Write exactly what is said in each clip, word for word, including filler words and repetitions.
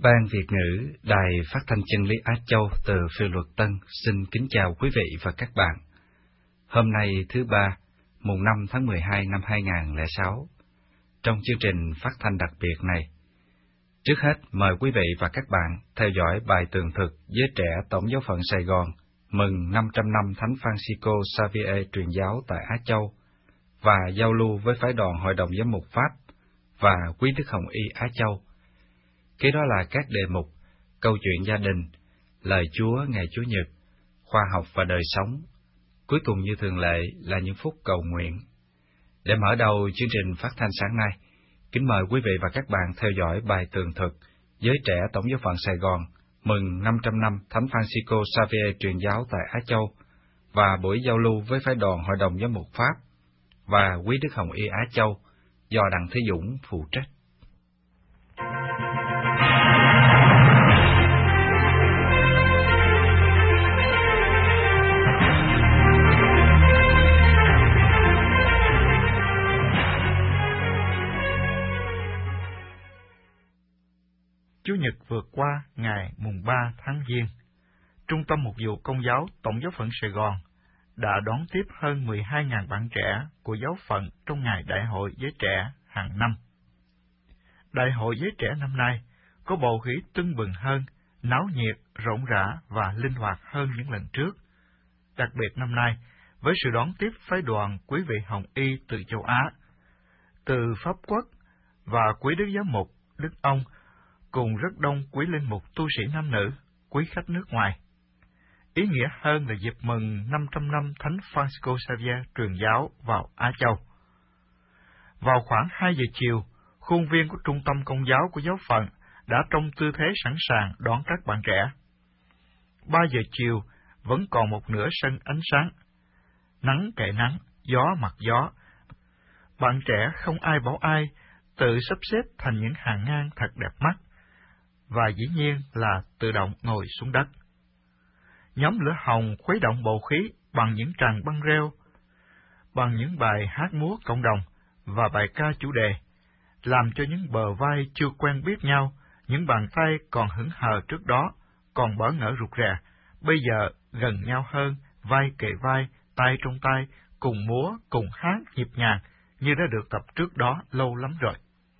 Ban Việt ngữ Đài Phát thanh Chân lý Á Châu từ Phiêu Luật Tân xin kính chào quý vị và các bạn. Hôm nay thứ ba, mùng năm tháng mười hai năm hai nghìn không trăm lẻ sáu, trong chương trình phát thanh đặc biệt này, trước hết mời quý vị và các bạn theo dõi bài tường thực Giới Trẻ Tổng Giáo phận Sài Gòn mừng năm trăm năm Thánh Francisco Xavier truyền giáo tại Á Châu và giao lưu với phái đoàn Hội đồng Giám mục Pháp và Quý Đức Hồng Y Á Châu. Kế đó là các đề mục Câu chuyện gia đình, Lời Chúa ngày Chủ nhật, Khoa học và đời sống. Cuối cùng như thường lệ là những phút cầu nguyện. Để mở đầu chương trình phát thanh sáng nay, kính mời quý vị và các bạn theo dõi bài tường thực Giới Trẻ Tổng Giáo phận Sài Gòn mừng năm trăm năm Thánh Francisco Xavier truyền giáo tại Á Châu và buổi giao lưu với phái đoàn Hội đồng Giám mục Pháp và Quý Đức Hồng Y Á Châu do Đặng Thế Dũng phụ trách. Chủ nhật vừa qua, ngày mùng ba tháng Giêng, Trung tâm Mục vụ Công giáo Tổng giáo phận Sài Gòn đã đón tiếp hơn mười hai nghìn bạn trẻ của giáo phận trong ngày Đại hội Giới Trẻ hàng năm. Đại hội Giới Trẻ năm nay có bầu khí tưng bừng hơn, náo nhiệt, rộn rã và linh hoạt hơn những lần trước. Đặc biệt năm nay, với sự đón tiếp phái đoàn quý vị Hồng Y từ châu Á, từ Pháp Quốc và quý Đức Giám mục Đức Ông, cùng rất đông quý linh mục tu sĩ nam nữ, quý khách nước ngoài. Ý nghĩa hơn là dịp mừng năm trăm năm Thánh Francisco Xavier truyền giáo vào Á Châu. Vào khoảng hai giờ chiều, khuôn viên của Trung tâm Công giáo của giáo phận đã trong tư thế sẵn sàng đón các bạn trẻ. Ba giờ chiều, vẫn còn một nửa sân ánh sáng. Nắng kệ nắng, gió mặc gió. Bạn trẻ không ai bảo ai, tự sắp xếp thành những hàng ngang thật đẹp mắt, và dĩ nhiên là tự động ngồi xuống đất. Nhóm lửa hồng khuấy động bầu khí bằng những tràng băng reo, bằng những bài hát múa cộng đồng và bài ca chủ đề, làm cho những bờ vai chưa quen biết nhau, những bàn tay còn hững hờ trước đó, còn bỡ ngỡ rụt rè, bây giờ gần nhau hơn, vai kề vai, tay trong tay, cùng múa, cùng hát nhịp nhàng, như đã được tập trước đó lâu lắm rồi.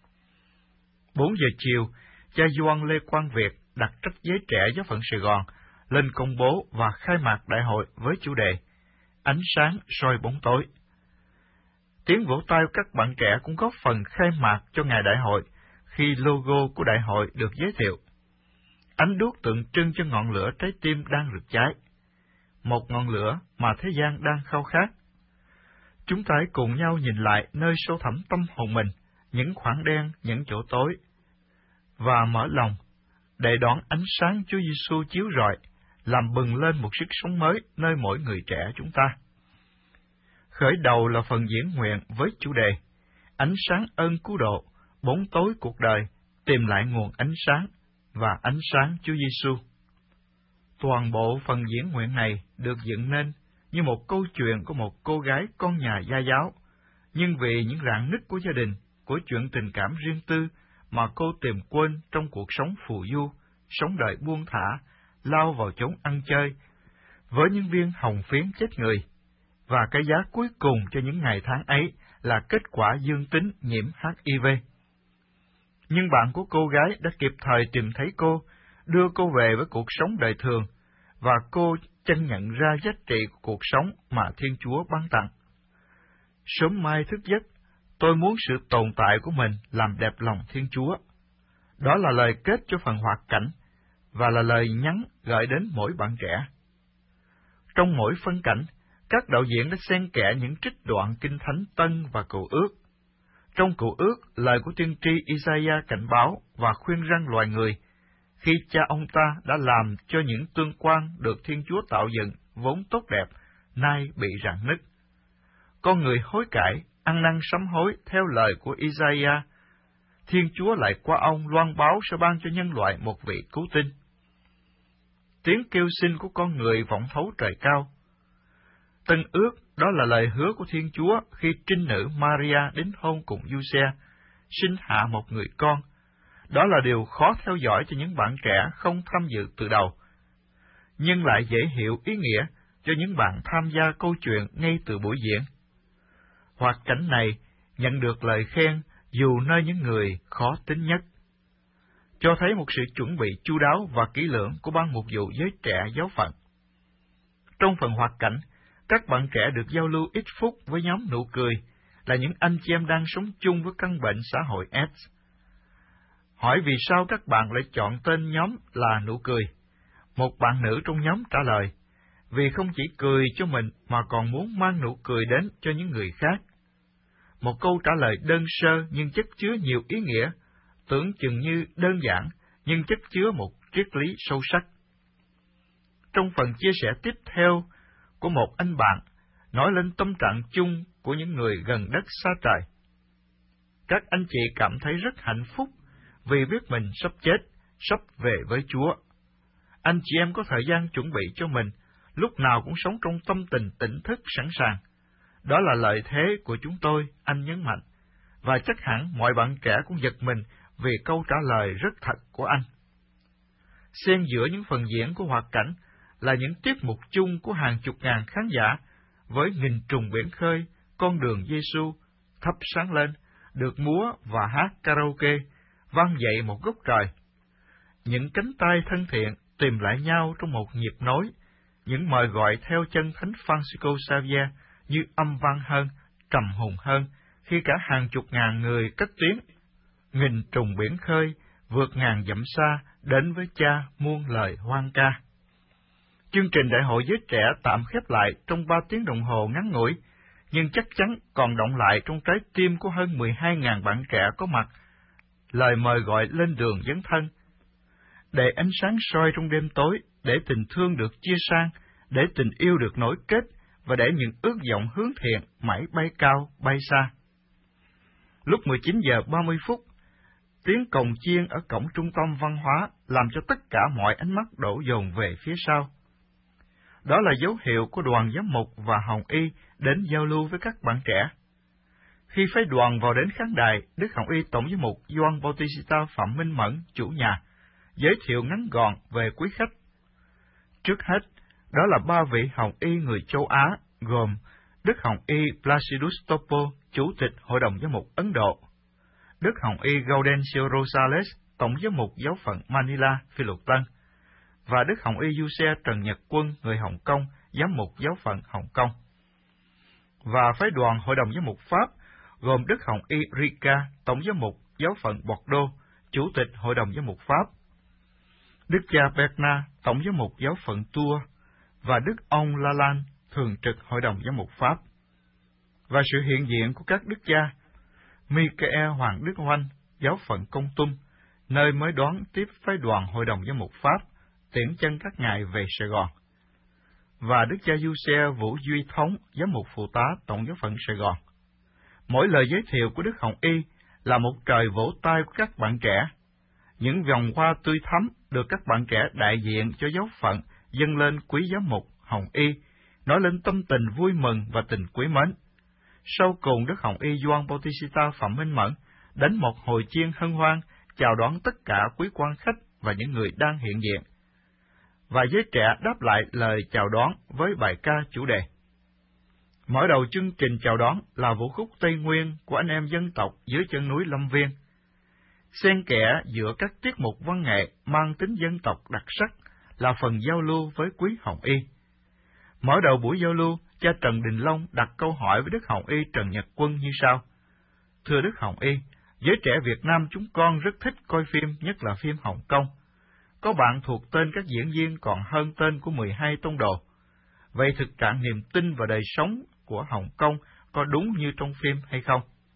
Bốn giờ chiều, cha Gioan Lê Quang Việt đặt trách Giới Trẻ giáo phận Sài Gòn lên công bố và khai mạc đại hội với chủ đề Ánh sáng soi bóng tối. Tiếng vỗ tay của các bạn trẻ cũng góp phần khai mạc cho ngày đại hội khi logo của đại hội được giới thiệu. Ánh đuốc tượng trưng cho ngọn lửa trái tim đang rực cháy, một ngọn lửa mà thế gian đang khao khát. Chúng ta hãy cùng nhau nhìn lại nơi sâu thẳm tâm hồn mình, những khoảng đen, những chỗ tối, và mở lòng để đón ánh sáng Chúa Giêsu chiếu rọi, làm bừng lên một sức sống mới nơi mỗi người trẻ chúng ta. Khởi đầu là phần diễn nguyện với chủ đề Ánh sáng ơn cứu độ, bóng tối cuộc đời, tìm lại nguồn ánh sáng và ánh sáng Chúa Giêsu. Toàn bộ phần diễn nguyện này được dựng nên như một câu chuyện của một cô gái con nhà gia giáo, nhưng vì những rạn nứt của gia đình, của chuyện tình cảm riêng tư mà cô tìm quên trong cuộc sống phù du, sống đời buông thả, lao vào chốn ăn chơi, với những viên hồng phiến chết người, và cái giá cuối cùng cho những ngày tháng ấy là kết quả dương tính nhiễm hát i vê. Nhưng bạn của cô gái đã kịp thời tìm thấy cô, đưa cô về với cuộc sống đời thường, và cô chân nhận ra giá trị của cuộc sống mà Thiên Chúa ban tặng. Sớm mai thức giấc, tôi muốn sự tồn tại của mình làm đẹp lòng Thiên Chúa. Đó là lời kết cho phần hoạt cảnh, và là lời nhắn gửi đến mỗi bạn trẻ. Trong mỗi phân cảnh, các đạo diễn đã xen kẽ những trích đoạn Kinh Thánh Tân và Cựu Ước. Trong Cựu Ước, lời của tiên tri Isaiah cảnh báo và khuyên răn loài người, khi cha ông ta đã làm cho những tương quan được Thiên Chúa tạo dựng vốn tốt đẹp, nay bị rạn nứt. Con người hối cải, ăn năn sám hối theo lời của Isaiah, Thiên Chúa lại qua ông loan báo sẽ ban cho nhân loại một vị cứu tinh. Tiếng kêu xin của con người vọng thấu trời cao. Tân ước, đó là lời hứa của Thiên Chúa khi trinh nữ Maria đính hôn cùng Giuse, sinh hạ một người con, Đó là điều khó theo dõi cho những bạn trẻ không tham dự từ đầu, nhưng lại dễ hiểu ý nghĩa cho những bạn tham gia câu chuyện ngay từ buổi diễn. Hoạt cảnh này nhận được lời khen dù nơi những người khó tính nhất, cho thấy một sự chuẩn bị chu đáo và kỹ lưỡng của ban mục vụ giới trẻ giáo phận. Trong phần hoạt cảnh, các bạn trẻ được giao lưu ít phút với nhóm Nụ Cười, là những anh chị em đang sống chung với căn bệnh xã hội AIDS. Hỏi vì sao các bạn lại chọn tên nhóm là Nụ Cười? Một bạn nữ trong nhóm trả lời, vì không chỉ cười cho mình mà còn muốn mang nụ cười đến cho những người khác. Một câu trả lời đơn sơ nhưng chất chứa nhiều ý nghĩa, tưởng chừng như đơn giản nhưng chất chứa một triết lý sâu sắc. Trong phần chia sẻ tiếp theo của một anh bạn, nói lên tâm trạng chung của những người gần đất xa trời. Các anh chị cảm thấy rất hạnh phúc vì biết mình sắp chết, sắp về với Chúa. Anh chị em có thời gian chuẩn bị cho mình, lúc nào cũng sống trong tâm tình tỉnh thức sẵn sàng. Đó là lợi thế của chúng tôi, anh nhấn mạnh, và chắc hẳn mọi bạn trẻ cũng giật mình vì câu trả lời rất thật của anh. Xen giữa những phần diễn của hoạt cảnh là những tiết mục chung của hàng chục ngàn khán giả, với nghìn trùng biển khơi, con đường Giêsu thắp sáng lên, được múa và hát karaoke, vang dậy một góc trời. Những cánh tay thân thiện tìm lại nhau trong một nhịp nối, những mời gọi theo chân Thánh Francisco Xavier như âm vang hơn, trầm hùng hơn, khi cả hàng chục ngàn người cất tiếng, nghìn trùng biển khơi, vượt ngàn dặm xa, đến với Cha muôn lời hoan ca. Chương trình đại hội giới trẻ tạm khép lại trong ba tiếng đồng hồ ngắn ngủi, nhưng chắc chắn còn động lại trong trái tim của hơn mười hai nghìn bạn trẻ có mặt. Lời mời gọi lên đường dấn thân, để ánh sáng soi trong đêm tối, để tình thương được chia san, để tình yêu được nối kết, và để những ước vọng hướng thiện mãi bay cao, bay xa. Lúc mười chín giờ ba mươi phút, tiếng cồng chiêng ở cổng trung tâm văn hóa làm cho tất cả mọi ánh mắt đổ dồn về phía sau. Đó là dấu hiệu của đoàn giám mục và Hồng Y đến giao lưu với các bạn trẻ. Khi phái đoàn vào đến khán đài, Đức Hồng Y Tổng giám mục Gioan Bautista Phạm Minh Mẫn, chủ nhà, giới thiệu ngắn gọn về quý khách. Trước hết, đó là ba vị Hồng Y người châu Á, gồm Đức Hồng Y Placidus Topo, Chủ tịch Hội đồng Giám mục Ấn Độ, Đức Hồng Y Gaudencio Rosales, Tổng giám mục giáo phận Manila, Phi Luật Tân, và Đức Hồng Y Giuse Trần Nhật Quân, người Hồng Kông, giám mục giáo phận Hồng Kông. Và phái đoàn Hội đồng Giám mục Pháp, gồm Đức Hồng Y Rica, Tổng giám mục giáo phận Bordeaux, Chủ tịch Hội đồng Giám mục Pháp, Đức cha Bernard, Tổng giám mục giáo phận Tours, và Đức ông Lalan, Thường trực Hội đồng Giám mục Pháp. Và sự hiện diện của các đức cha Michael Hoàng Đức Oanh, giáo phận Công Tum, nơi mới đón tiếp phái đoàn Hội đồng Giám mục Pháp, tiễn chân các ngài về Sài Gòn, và Đức cha Giuse Vũ Duy Thống, giám mục phụ tá Tổng giáo phận Sài Gòn. Mỗi lời giới thiệu của Đức Hồng Y là một trời vỗ tay của các bạn trẻ. Những vòng hoa tươi thắm được các bạn trẻ đại diện cho giáo phận dâng lên quý giám mục Hồng Y, nói lên tâm tình vui mừng và tình quý mến. Sau cùng, Đức Hồng Y Gioan Bautista Phạm Minh Mẫn đánh một hồi chiên hân hoan chào đón tất cả quý quan khách và những người đang hiện diện, và giới trẻ đáp lại lời chào đón với bài ca chủ đề. Mở đầu chương trình chào đón là vũ khúc Tây Nguyên của anh em dân tộc dưới chân núi Lâm Viên. Xen kẽ giữa các tiết mục văn nghệ mang tính dân tộc đặc sắc là phần giao lưu với quý Hồng Y. Mở đầu buổi giao lưu, cha Trần Đình Long đặt câu hỏi với Đức Hồng Y Trần Nhật Quân như sau: Thưa Đức Hồng Y, giới trẻ Việt Nam chúng con rất thích coi phim, nhất là phim Hồng Kông. Có bạn thuộc tên các diễn viên còn hơn tên của mười hai tông đồ. Vậy thực trạng niềm tin và đời sống của Hồng Kông có đúng như trong phim hay không?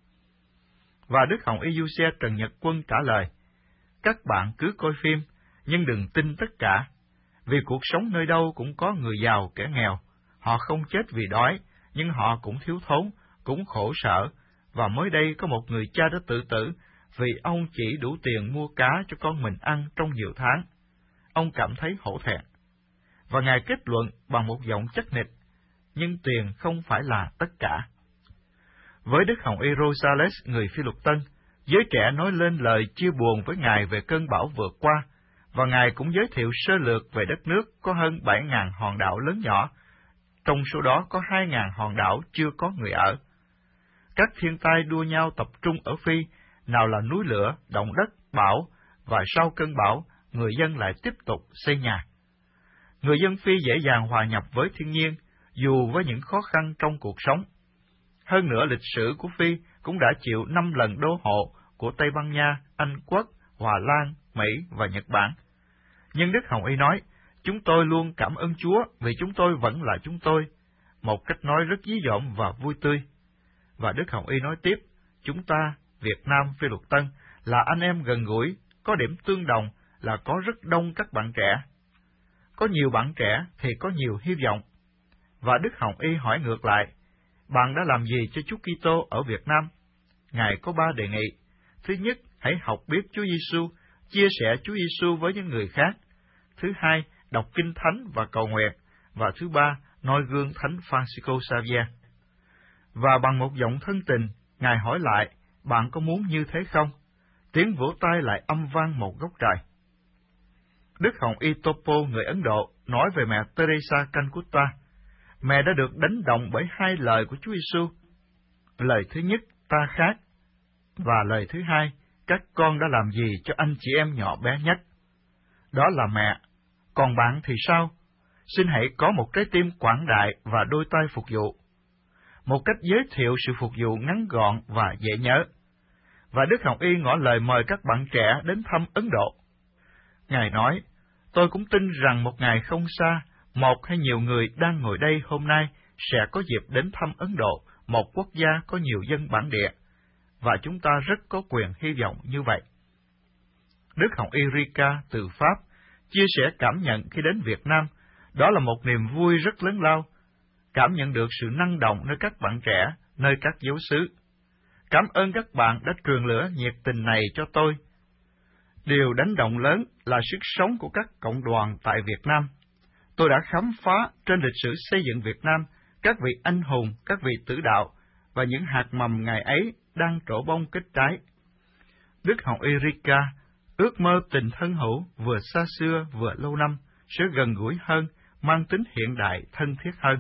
Và Đức Hồng Y Giuse Trần Nhật Quân trả lời: Các bạn cứ coi phim, nhưng đừng tin tất cả, vì cuộc sống nơi đâu cũng có người giàu kẻ nghèo. Họ không chết vì đói, nhưng họ cũng thiếu thốn, cũng khổ sở, và mới đây có một người cha đã tự tử vì ông chỉ đủ tiền mua cá cho con mình ăn trong nhiều tháng. Ông cảm thấy hổ thẹn, và Ngài kết luận bằng một giọng chắc nịch: Nhưng tiền không phải là tất cả. Với Đức Hồng Y Rosales, người Phi Luật Tân, Giới trẻ nói lên lời chia buồn với Ngài về cơn bão vừa qua, và Ngài cũng giới thiệu sơ lược về đất nước có hơn bảy ngàn hòn đảo lớn nhỏ, trong số đó có hai ngàn hòn đảo chưa có người ở. Các thiên tai đua nhau tập trung ở Phi, nào là núi lửa, động đất, bão, và sau cơn bão, người dân lại tiếp tục xây nhà. Người dân Phi dễ dàng hòa nhập với thiên nhiên, dù với những khó khăn trong cuộc sống. Hơn nữa, lịch sử của Phi cũng đã chịu năm lần đô hộ của Tây Ban Nha, Anh Quốc, Hòa Lan, Mỹ và Nhật Bản. Nhưng Đức Hồng Y nói, chúng tôi luôn cảm ơn Chúa vì chúng tôi vẫn là chúng tôi, một cách nói rất dí dỏm và vui tươi. Và Đức Hồng Y nói tiếp, chúng ta, Việt Nam, Phi Luật Tân, là anh em gần gũi, có điểm tương đồng là có rất đông các bạn trẻ. Có nhiều bạn trẻ thì có nhiều hy vọng. Và Đức Hồng Y hỏi ngược lại, bạn đã làm gì cho Chúa Kitô ở Việt Nam? Ngài có ba đề nghị. Thứ nhất, hãy học biết Chúa Giêsu, chia sẻ Chúa Giêsu với những người khác. Thứ hai, đọc Kinh Thánh và cầu nguyện. Và thứ ba, noi gương Thánh Francisco Xavier. Và bằng một giọng thân tình, Ngài hỏi lại, bạn có muốn như thế không? Tiếng vỗ tay lại âm vang một góc trời. Đức Hồng Y Topo, người Ấn Độ, nói về mẹ Teresa Calcutta. Mẹ đã được đánh động bởi hai lời của Chúa Giêsu. Lời thứ nhất, ta khác, và lời thứ hai, các con đã làm gì cho anh chị em nhỏ bé nhất. Đó là mẹ. Còn bạn thì sao? Xin hãy có một trái tim quảng đại và đôi tay phục vụ. Một cách giới thiệu sự phục vụ ngắn gọn và dễ nhớ. Và Đức Hồng Y ngỏ lời mời các bạn trẻ đến thăm Ấn Độ. Ngài nói, tôi cũng tin rằng một ngày không xa, một hay nhiều người đang ngồi đây hôm nay sẽ có dịp đến thăm Ấn Độ, một quốc gia có nhiều dân bản địa, và chúng ta rất có quyền hy vọng như vậy. Đức Hồng Y Rika từ Pháp chia sẻ cảm nhận khi đến Việt Nam, đó là một niềm vui rất lớn lao, cảm nhận được sự năng động nơi các bạn trẻ, nơi các giáo xứ. Cảm ơn các bạn đã truyền lửa nhiệt tình này cho tôi. Điều đánh động lớn là sức sống của các cộng đoàn tại Việt Nam. Tôi đã khám phá trên lịch sử xây dựng Việt Nam các vị anh hùng, các vị tử đạo, và những hạt mầm ngày ấy đang trổ bông kết trái. Đức Hồng Y Rika ước mơ tình thân hữu vừa xa xưa vừa lâu năm sẽ gần gũi hơn, mang tính hiện đại thân thiết hơn.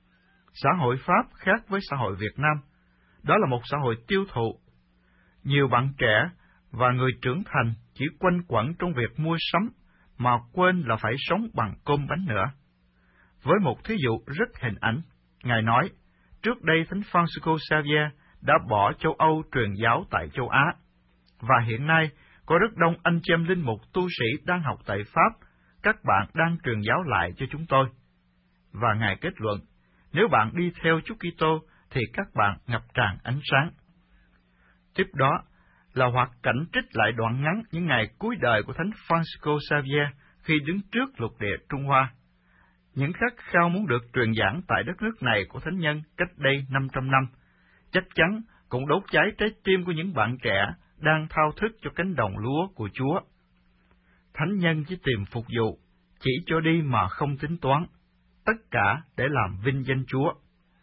Xã hội Pháp khác với xã hội Việt Nam. Đó là một xã hội tiêu thụ. Nhiều bạn trẻ và người trưởng thành chỉ quanh quẩn trong việc mua sắm, mà quên là phải sống bằng cơm bánh nữa. Với một thí dụ rất hình ảnh, Ngài nói, trước đây Thánh Francisco Xavier đã bỏ châu Âu truyền giáo tại châu Á, và hiện nay có rất đông anh chị em linh mục tu sĩ đang học tại Pháp, các bạn đang truyền giáo lại cho chúng tôi. Và Ngài kết luận, nếu bạn đi theo Chúa Kitô thì các bạn ngập tràn ánh sáng. Tiếp đó là hoạt cảnh trích lại đoạn ngắn những ngày cuối đời của Thánh Francisco Xavier khi đứng trước lục địa Trung Hoa. Những khát khao muốn được truyền giảng tại đất nước này của Thánh Nhân cách đây năm trăm năm, chắc chắn cũng đốt cháy trái tim của những bạn trẻ đang thao thức cho cánh đồng lúa của Chúa. Thánh Nhân chỉ tìm phục vụ, chỉ cho đi mà không tính toán, tất cả để làm vinh danh Chúa.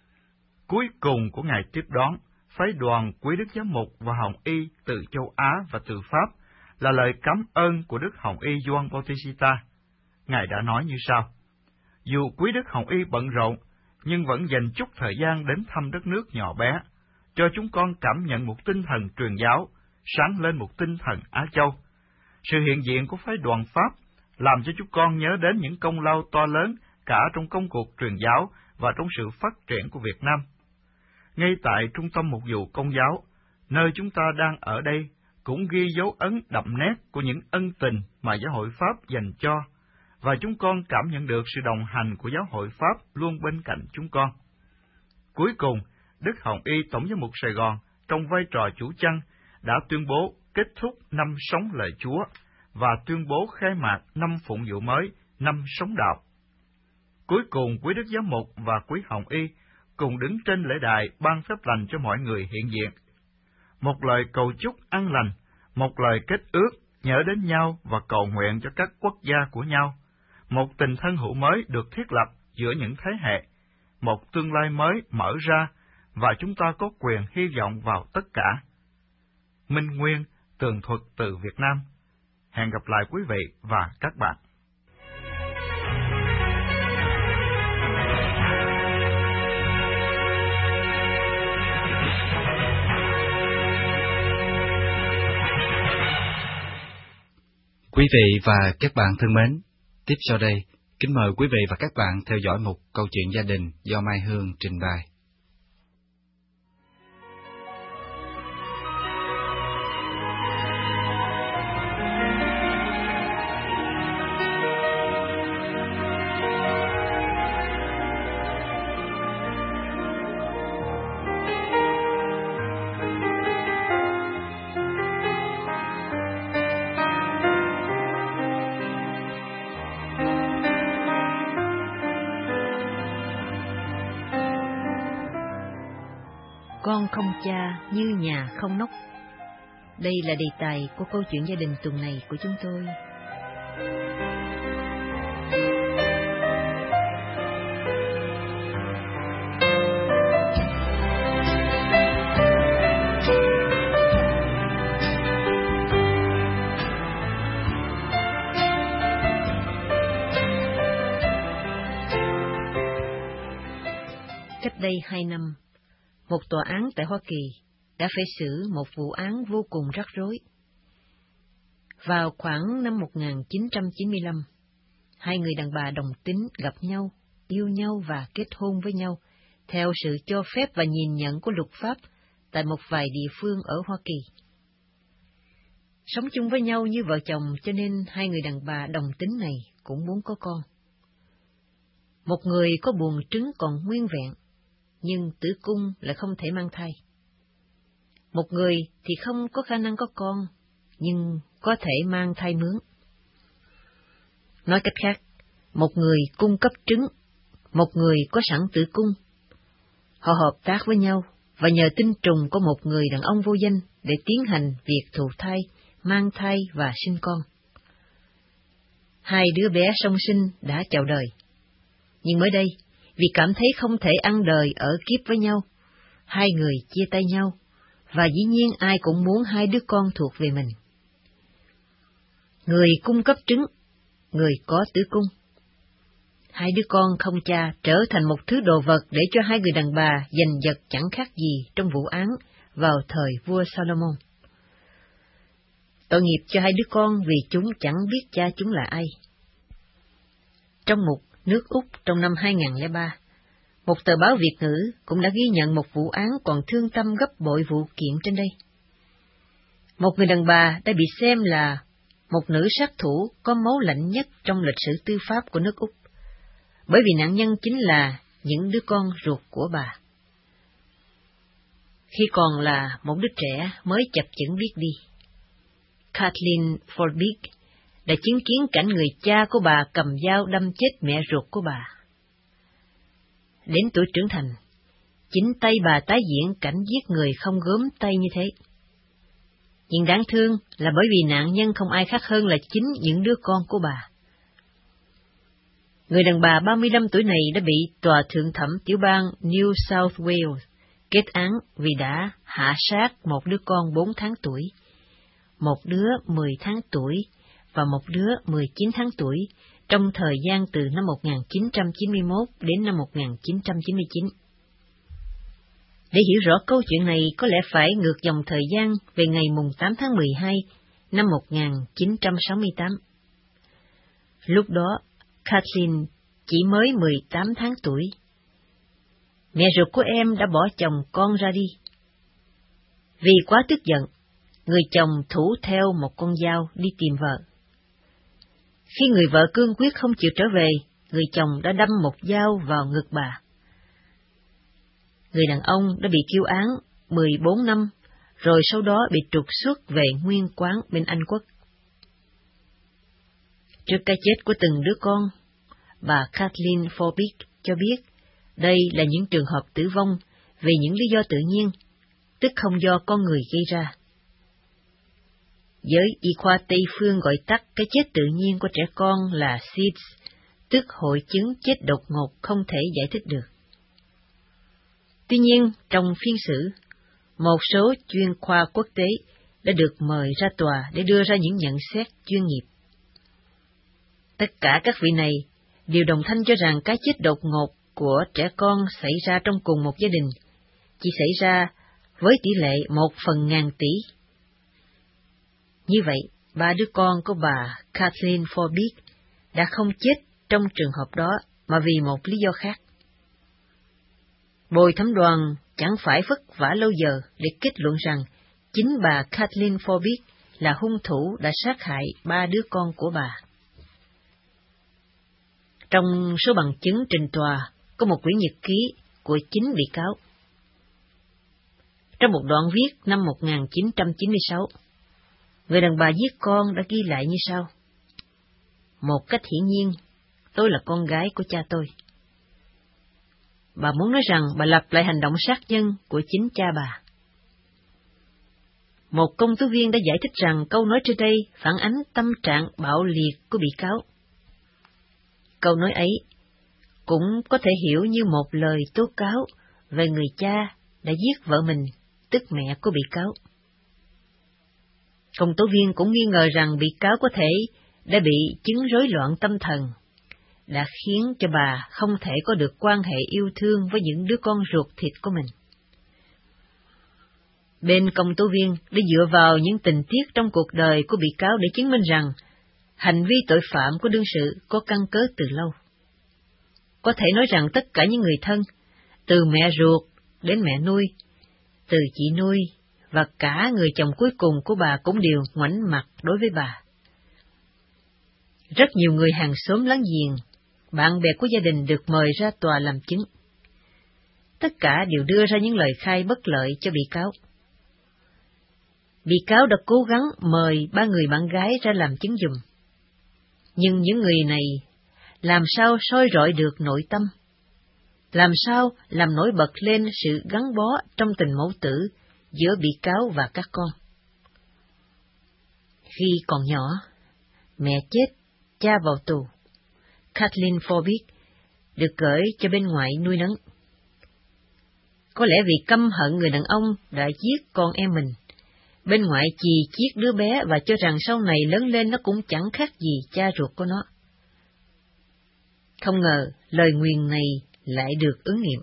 Cuối cùng của ngày tiếp đón, phái đoàn Quý Đức Giám mục và Hồng Y từ châu Á và từ Pháp là lời cảm ơn của Đức Hồng Y Gioan Bautista. Ngài đã nói như sau: dù Quý Đức Hồng Y bận rộn, nhưng vẫn dành chút thời gian đến thăm đất nước nhỏ bé, cho chúng con cảm nhận một tinh thần truyền giáo, sáng lên một tinh thần Á Châu. Sự hiện diện của phái đoàn Pháp làm cho chúng con nhớ đến những công lao to lớn cả trong công cuộc truyền giáo và trong sự phát triển của Việt Nam. Ngay tại Trung tâm Mục vụ Công giáo, nơi chúng ta đang ở đây, cũng ghi dấu ấn đậm nét của những ân tình mà giáo hội Pháp dành cho, và chúng con cảm nhận được sự đồng hành của giáo hội Pháp luôn bên cạnh chúng con. Cuối cùng, Đức Hồng Y Tổng giám mục Sài Gòn, trong vai trò chủ chăn, đã tuyên bố kết thúc năm sống lời Chúa và tuyên bố khai mạc năm phụng vụ mới, năm sống đạo. Cuối cùng, quý Đức Giám mục và quý Hồng Y cùng đứng trên lễ đài ban phép lành cho mọi người hiện diện. Một lời cầu chúc an lành, một lời kết ước nhớ đến nhau và cầu nguyện cho các quốc gia của nhau. Một tình thân hữu mới được thiết lập giữa những thế hệ, một tương lai mới mở ra, và chúng ta có quyền hy vọng vào tất cả. Minh Nguyên, tường thuật từ Việt Nam. Hẹn gặp lại quý vị và các bạn. Quý vị và các bạn thân mến, tiếp sau đây, kính mời quý vị và các bạn theo dõi một câu chuyện gia đình do Mai Hương trình bày. Con không cha như nhà không nóc. Đây là đề tài của câu chuyện gia đình tuần này của chúng tôi. Cách đây hai năm, một tòa án tại Hoa Kỳ đã phải xử một vụ án vô cùng rắc rối. Vào khoảng năm một nghìn chín trăm chín mươi lăm, hai người đàn bà đồng tính gặp nhau, yêu nhau và kết hôn với nhau, theo sự cho phép và nhìn nhận của luật pháp tại một vài địa phương ở Hoa Kỳ. Sống chung với nhau như vợ chồng cho nên hai người đàn bà đồng tính này cũng muốn có con. Một người có buồng trứng còn nguyên vẹn, nhưng tử cung lại không thể mang thai. Một người thì không có khả năng có con, nhưng có thể mang thai mướn. Nói cách khác, một người cung cấp trứng, một người có sẵn tử cung. Họ hợp tác với nhau và nhờ tinh trùng của một người đàn ông vô danh để tiến hành việc thụ thai, mang thai và sinh con. Hai đứa bé song sinh đã chào đời. Nhưng mới đây, vì cảm thấy không thể ăn đời ở kiếp với nhau, hai người chia tay nhau, và dĩ nhiên ai cũng muốn hai đứa con thuộc về mình. Người cung cấp trứng, người có tử cung. Hai đứa con không cha trở thành một thứ đồ vật để cho hai người đàn bà giành giật chẳng khác gì trong vụ án vào thời vua Solomon. Tội nghiệp cho hai đứa con vì chúng chẳng biết cha chúng là ai. Trong một nước Úc trong năm hai nghìn lẻ ba, một tờ báo Việt ngữ cũng đã ghi nhận một vụ án còn thương tâm gấp bội vụ kiện trên đây. Một người đàn bà đã bị xem là một nữ sát thủ có máu lạnh nhất trong lịch sử tư pháp của nước Úc, bởi vì nạn nhân chính là những đứa con ruột của bà. Khi còn là một đứa trẻ mới chập chững biết đi, Kathleen Folbig đã chứng kiến cảnh người cha của bà cầm dao đâm chết mẹ ruột của bà. Đến tuổi trưởng thành, chính tay bà tái diễn cảnh giết người không gớm tay như thế. Nhưng đáng thương là bởi vì nạn nhân không ai khác hơn là chính những đứa con của bà. Người đàn bà ba mươi lăm tuổi này đã bị Tòa Thượng thẩm tiểu bang New South Wales kết án vì đã hạ sát một đứa con bốn tháng tuổi, một đứa mười tháng tuổi và một đứa mười chín tháng tuổi trong thời gian từ năm một nghìn chín trăm chín mươi mốt đến năm một nghìn chín trăm chín mươi chín. Để hiểu rõ câu chuyện này, có lẽ phải ngược dòng thời gian về ngày mùng tám tháng mười hai năm một nghìn chín trăm sáu mươi tám. Lúc đó, Kathleen chỉ mới mười tám tháng tuổi. Mẹ ruột của em đã bỏ chồng con ra đi. Vì quá tức giận, người chồng thủ theo một con dao đi tìm vợ. Khi người vợ cương quyết không chịu trở về, người chồng đã đâm một dao vào ngực bà. Người đàn ông đã bị kêu án mười bốn năm, rồi sau đó bị trục xuất về nguyên quán bên Anh Quốc. Trước cái chết của từng đứa con, bà Kathleen Folbig cho biết đây là những trường hợp tử vong vì những lý do tự nhiên, tức không do con người gây ra. Giới y khoa Tây phương gọi tắt cái chết tự nhiên của trẻ con là S I D S, tức hội chứng chết đột ngột không thể giải thích được. Tuy nhiên, trong phiên xử, một số chuyên khoa quốc tế đã được mời ra tòa để đưa ra những nhận xét chuyên nghiệp. Tất cả các vị này đều đồng thanh cho rằng cái chết đột ngột của trẻ con xảy ra trong cùng một gia đình chỉ xảy ra với tỷ lệ một phần ngàn tỷ. Như vậy, ba đứa con của bà Kathleen Forbes đã không chết trong trường hợp đó mà vì một lý do khác. Bồi thẩm đoàn chẳng phải vất vả lâu giờ để kết luận rằng chính bà Kathleen Forbes là hung thủ đã sát hại ba đứa con của bà. Trong số bằng chứng trình tòa có một quyển nhật ký của chính bị cáo. Trong một đoạn viết năm một nghìn chín trăm chín mươi sáu, người đàn bà giết con đã ghi lại như sau: một cách hiển nhiên, tôi là con gái của cha tôi. Bà muốn nói rằng bà lặp lại hành động sát nhân của chính cha bà. Một công tố viên đã giải thích rằng câu nói trên đây phản ánh tâm trạng bạo liệt của bị cáo. Câu nói ấy cũng có thể hiểu như một lời tố cáo về người cha đã giết vợ mình, tức mẹ của bị cáo. Công tố viên cũng nghi ngờ rằng bị cáo có thể đã bị chứng rối loạn tâm thần, đã khiến cho bà không thể có được quan hệ yêu thương với những đứa con ruột thịt của mình. Bên công tố viên đã dựa vào những tình tiết trong cuộc đời của bị cáo để chứng minh rằng hành vi tội phạm của đương sự có căn cớ từ lâu. Có thể nói rằng tất cả những người thân, từ mẹ ruột đến mẹ nuôi, từ chị nuôi và cả người chồng cuối cùng của bà cũng đều ngoảnh mặt đối với bà. Rất nhiều người hàng xóm láng giềng, bạn bè của gia đình được mời ra tòa làm chứng. Tất cả đều đưa ra những lời khai bất lợi cho bị cáo. Bị cáo đã cố gắng mời ba người bạn gái ra làm chứng giùm. Nhưng những người này làm sao soi rọi được nội tâm? Làm sao làm nổi bật lên sự gắn bó trong tình mẫu tử giữa bị cáo và các con? Khi còn nhỏ, mẹ chết, cha vào tù. Kathleen Forbes được gửi cho bên ngoại nuôi nấng. Có lẽ vì căm hận người đàn ông đã giết con em mình, bên ngoại chì chiết đứa bé và cho rằng sau này lớn lên nó cũng chẳng khác gì cha ruột của nó. Không ngờ lời nguyền này lại được ứng nghiệm.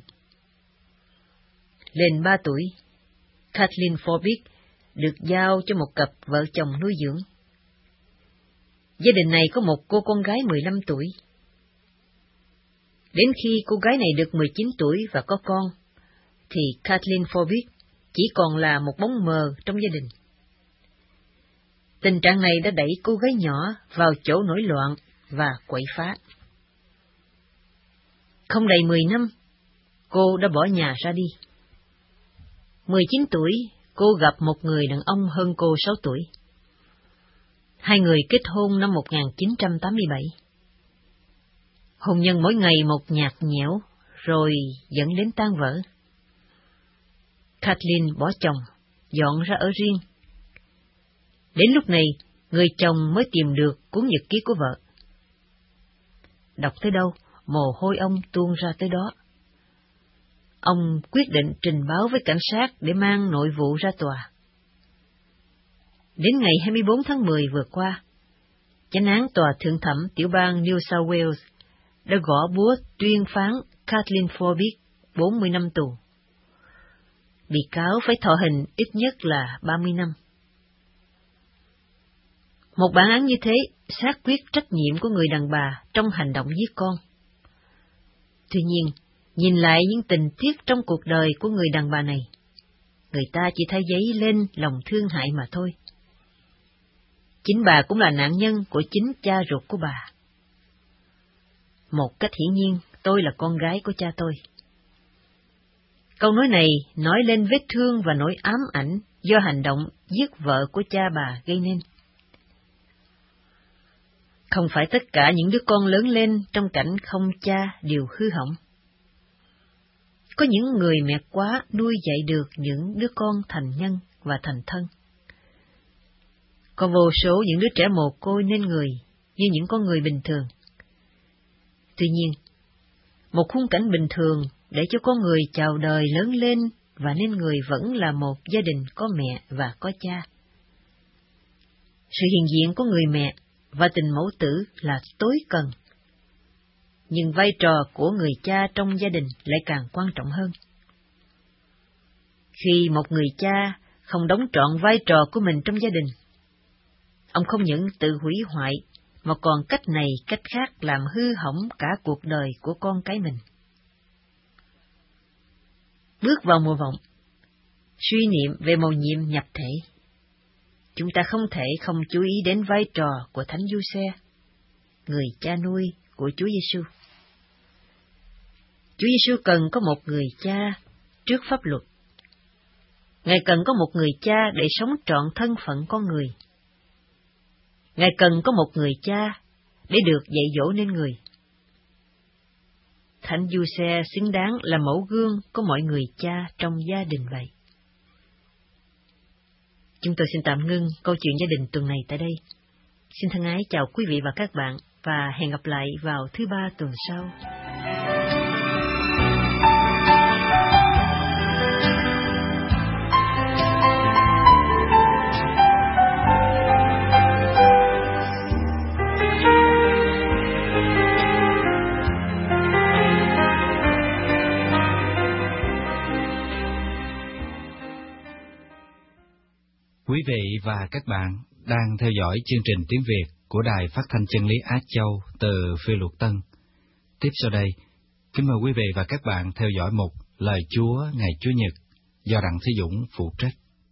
Lên ba tuổi, Kathleen Forbes được giao cho một cặp vợ chồng nuôi dưỡng. Gia đình này có một cô con gái mười lăm tuổi. Đến khi cô gái này được mười chín tuổi và có con, thì Kathleen Forbes chỉ còn là một bóng mờ trong gia đình. Tình trạng này đã đẩy cô gái nhỏ vào chỗ nổi loạn và quậy phá. Không đầy mười năm, cô đã bỏ nhà ra đi. mười chín tuổi, cô gặp một người đàn ông hơn cô sáu tuổi. Hai người kết hôn năm một nghìn chín trăm tám mươi bảy. Hôn nhân mỗi ngày một nhạt nhẽo, rồi dẫn đến tan vỡ. Kathleen bỏ chồng, dọn ra ở riêng. Đến lúc này, người chồng mới tìm được cuốn nhật ký của vợ. Đọc tới đâu, mồ hôi ông tuôn ra tới đó. Ông quyết định trình báo với cảnh sát để mang nội vụ ra tòa. Đến ngày hai mươi bốn tháng mười vừa qua, chánh án tòa thượng thẩm tiểu bang New South Wales đã gõ búa tuyên phán Kathleen Forbes bốn mươi năm tù. Bị cáo phải thọ hình ít nhất là ba mươi năm. Một bản án như thế xác quyết trách nhiệm của người đàn bà trong hành động giết con. Tuy nhiên, nhìn lại những tình tiết trong cuộc đời của người đàn bà này, người ta chỉ thấy dấy lên lòng thương hại mà thôi. Chính bà cũng là nạn nhân của chính cha ruột của bà. Một cách hiển nhiên, tôi là con gái của cha tôi. Câu nói này nói lên vết thương và nỗi ám ảnh do hành động giết vợ của cha bà gây nên. Không phải tất cả những đứa con lớn lên trong cảnh không cha đều hư hỏng. Có những người mẹ quá nuôi dạy được những đứa con thành nhân và thành thân. Có vô số những đứa trẻ mồ côi nên người như những con người bình thường. Tuy nhiên, một khung cảnh bình thường để cho con người chào đời lớn lên và nên người vẫn là một gia đình có mẹ và có cha. Sự hiện diện của người mẹ và tình mẫu tử là tối cần. Nhưng vai trò của người cha trong gia đình lại càng quan trọng hơn. Khi một người cha không đóng trọn vai trò của mình trong gia đình, ông không những tự hủy hoại, mà còn cách này cách khác làm hư hỏng cả cuộc đời của con cái mình. Bước vào mùa vọng, suy niệm về mầu nhiệm nhập thể, chúng ta không thể không chú ý đến vai trò của Thánh Giuse, người cha nuôi của Chúa Giêsu. Chúa Giêsu cần có một người cha trước pháp luật. Ngài cần có một người cha để sống trọn thân phận con người. Ngài cần có một người cha để được dạy dỗ nên người. Thánh Giuse xứng đáng là mẫu gương của mọi người cha trong gia đình vậy. Chúng tôi xin tạm ngưng câu chuyện gia đình tuần này tại đây. Xin thân ái chào quý vị và các bạn, và hẹn gặp lại vào thứ ba tuần sau. Quý vị và các bạn đang theo dõi chương trình tiếng Việt của Đài Phát thanh Chân lý Á Châu từ Phiêu Luật Tân. Tiếp sau đây, kính mời quý vị và các bạn theo dõi mục Lời Chúa ngày Chủ nhật do Đặng Thế Dũng phụ trách.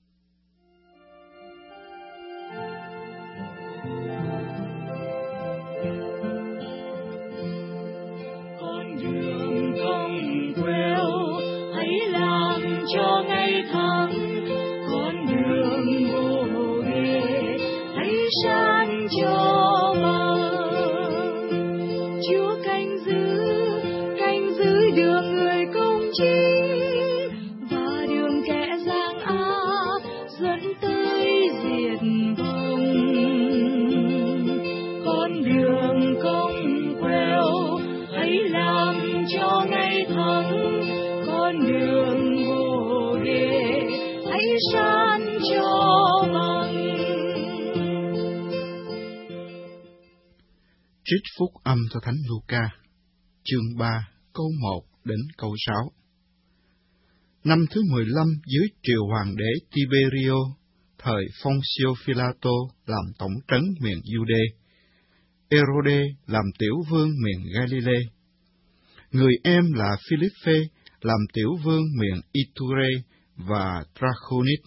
Con đường không queo, hãy làm cho ngày tháng. San cho bằng, Chúa canh giữ, canh giữ đường người công chính, và đường kẻ gian ác dẫn tới diệt vong. Con đường không queo, hãy làm cho ngày thắng. Con đường bồ đề, hãy san cho bằng. Trích phúc âm theo Thánh Luca, chương ba, câu một đến câu sáu. Năm thứ mười lăm dưới triều hoàng đế Tiberio, thời Phoncio Philato làm tổng trấn miền Giuđê, Herode làm tiểu vương miền Galilee, người em là Philippe làm tiểu vương miền Iture và Trachonitis,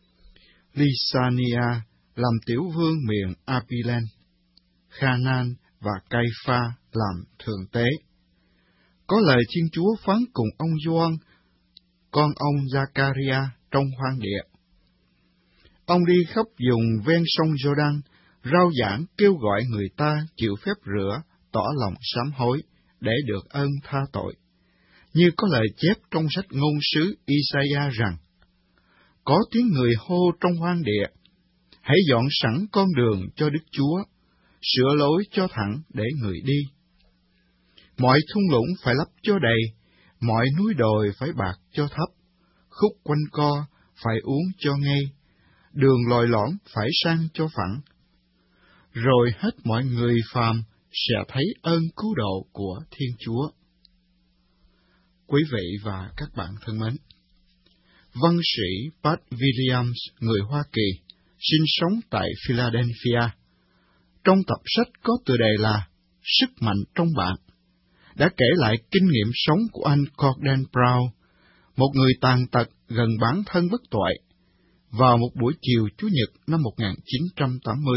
Lysania làm tiểu vương miền Abilene, Khanan và Cai-pha làm thượng tế. Có lời Thiên Chúa phán cùng ông Gioan, con ông Giacaria trong hoang địa. Ông đi khắp vùng ven sông Giô-đan, rao giảng kêu gọi người ta chịu phép rửa, tỏ lòng sám hối, để được ơn tha tội. Như có lời chép trong sách ngôn sứ Isaiah rằng, có tiếng người hô trong hoang địa, hãy dọn sẵn con đường cho Đức Chúa, sửa lối cho thẳng để người đi. Mọi thung lũng phải lấp cho đầy, mọi núi đồi phải bạc cho thấp, khúc quanh co phải uống cho ngay, đường lồi lõm phải sang cho phẳng. Rồi hết mọi người phàm sẽ thấy ơn cứu độ của Thiên Chúa. Quý vị và các bạn thân mến, văn sĩ Pat Williams, người Hoa Kỳ, sinh sống tại Philadelphia, trong tập sách có tựa đề là Sức mạnh trong bạn, đã kể lại kinh nghiệm sống của anh Gordon Brown, một người tàn tật gần bản thân bất toại, vào một buổi chiều Chủ nhật năm một nghìn chín trăm tám mươi.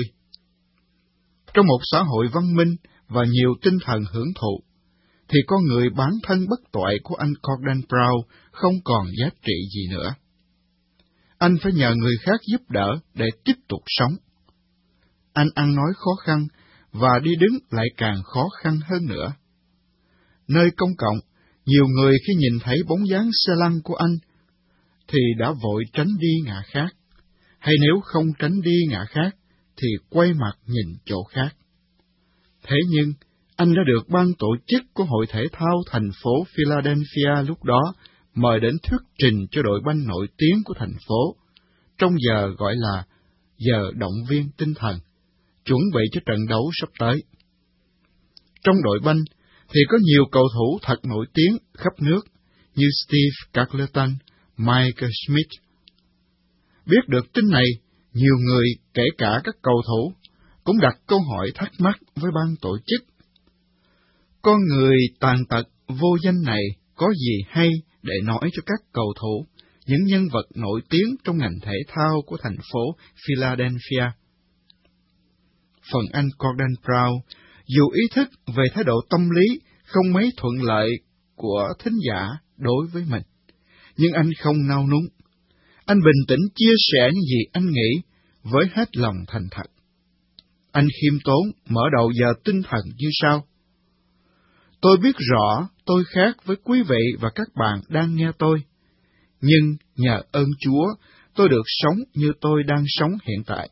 Trong một xã hội văn minh và nhiều tinh thần hưởng thụ, thì con người bản thân bất toại của anh Gordon Brown không còn giá trị gì nữa. Anh phải nhờ người khác giúp đỡ để tiếp tục sống. Anh ăn nói khó khăn, và đi đứng lại càng khó khăn hơn nữa. Nơi công cộng, nhiều người khi nhìn thấy bóng dáng xe lăn của anh, thì đã vội tránh đi ngả khác, hay nếu không tránh đi ngả khác, thì quay mặt nhìn chỗ khác. Thế nhưng, anh đã được ban tổ chức của Hội Thể thao thành phố Philadelphia lúc đó mời đến thuyết trình cho đội banh nổi tiếng của thành phố, trong giờ gọi là giờ động viên tinh thần, chuẩn bị cho trận đấu sắp tới. Trong đội banh thì có nhiều cầu thủ thật nổi tiếng khắp nước như Steve Carleton, Mike Smith. Biết được tin này, nhiều người, kể cả các cầu thủ, cũng đặt câu hỏi thắc mắc với ban tổ chức. Con người tàn tật vô danh này có gì hay để nói cho các cầu thủ, những nhân vật nổi tiếng trong ngành thể thao của thành phố Philadelphia? Phần anh Gordon Brown, dù ý thức về thái độ tâm lý không mấy thuận lợi của thính giả đối với mình, nhưng anh không nao núng. Anh bình tĩnh chia sẻ những gì anh nghĩ với hết lòng thành thật. Anh khiêm tốn mở đầu giờ tinh thần như sau: Tôi biết rõ tôi khác với quý vị và các bạn đang nghe tôi, nhưng nhờ ơn Chúa, tôi được sống như tôi đang sống hiện tại.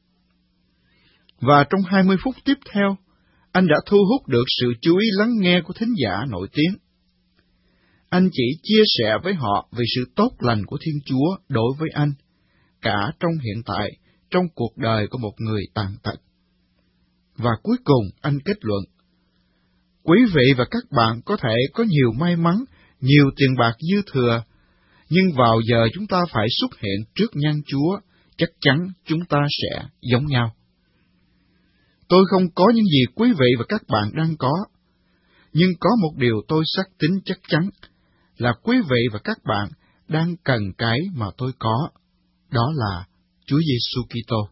Và trong hai mươi phút tiếp theo, anh đã thu hút được sự chú ý lắng nghe của thính giả nổi tiếng. Anh chỉ chia sẻ với họ về sự tốt lành của Thiên Chúa đối với anh, cả trong hiện tại, trong cuộc đời của một người tàn tật. Và cuối cùng anh kết luận: Quý vị và các bạn có thể có nhiều may mắn, nhiều tiền bạc dư thừa, nhưng vào giờ chúng ta phải xuất hiện trước nhan Chúa, chắc chắn chúng ta sẽ giống nhau. Tôi không có những gì quý vị và các bạn đang có, nhưng có một điều tôi xác tín chắc chắn là quý vị và các bạn đang cần cái mà tôi có, đó là Chúa Giêsu Kitô.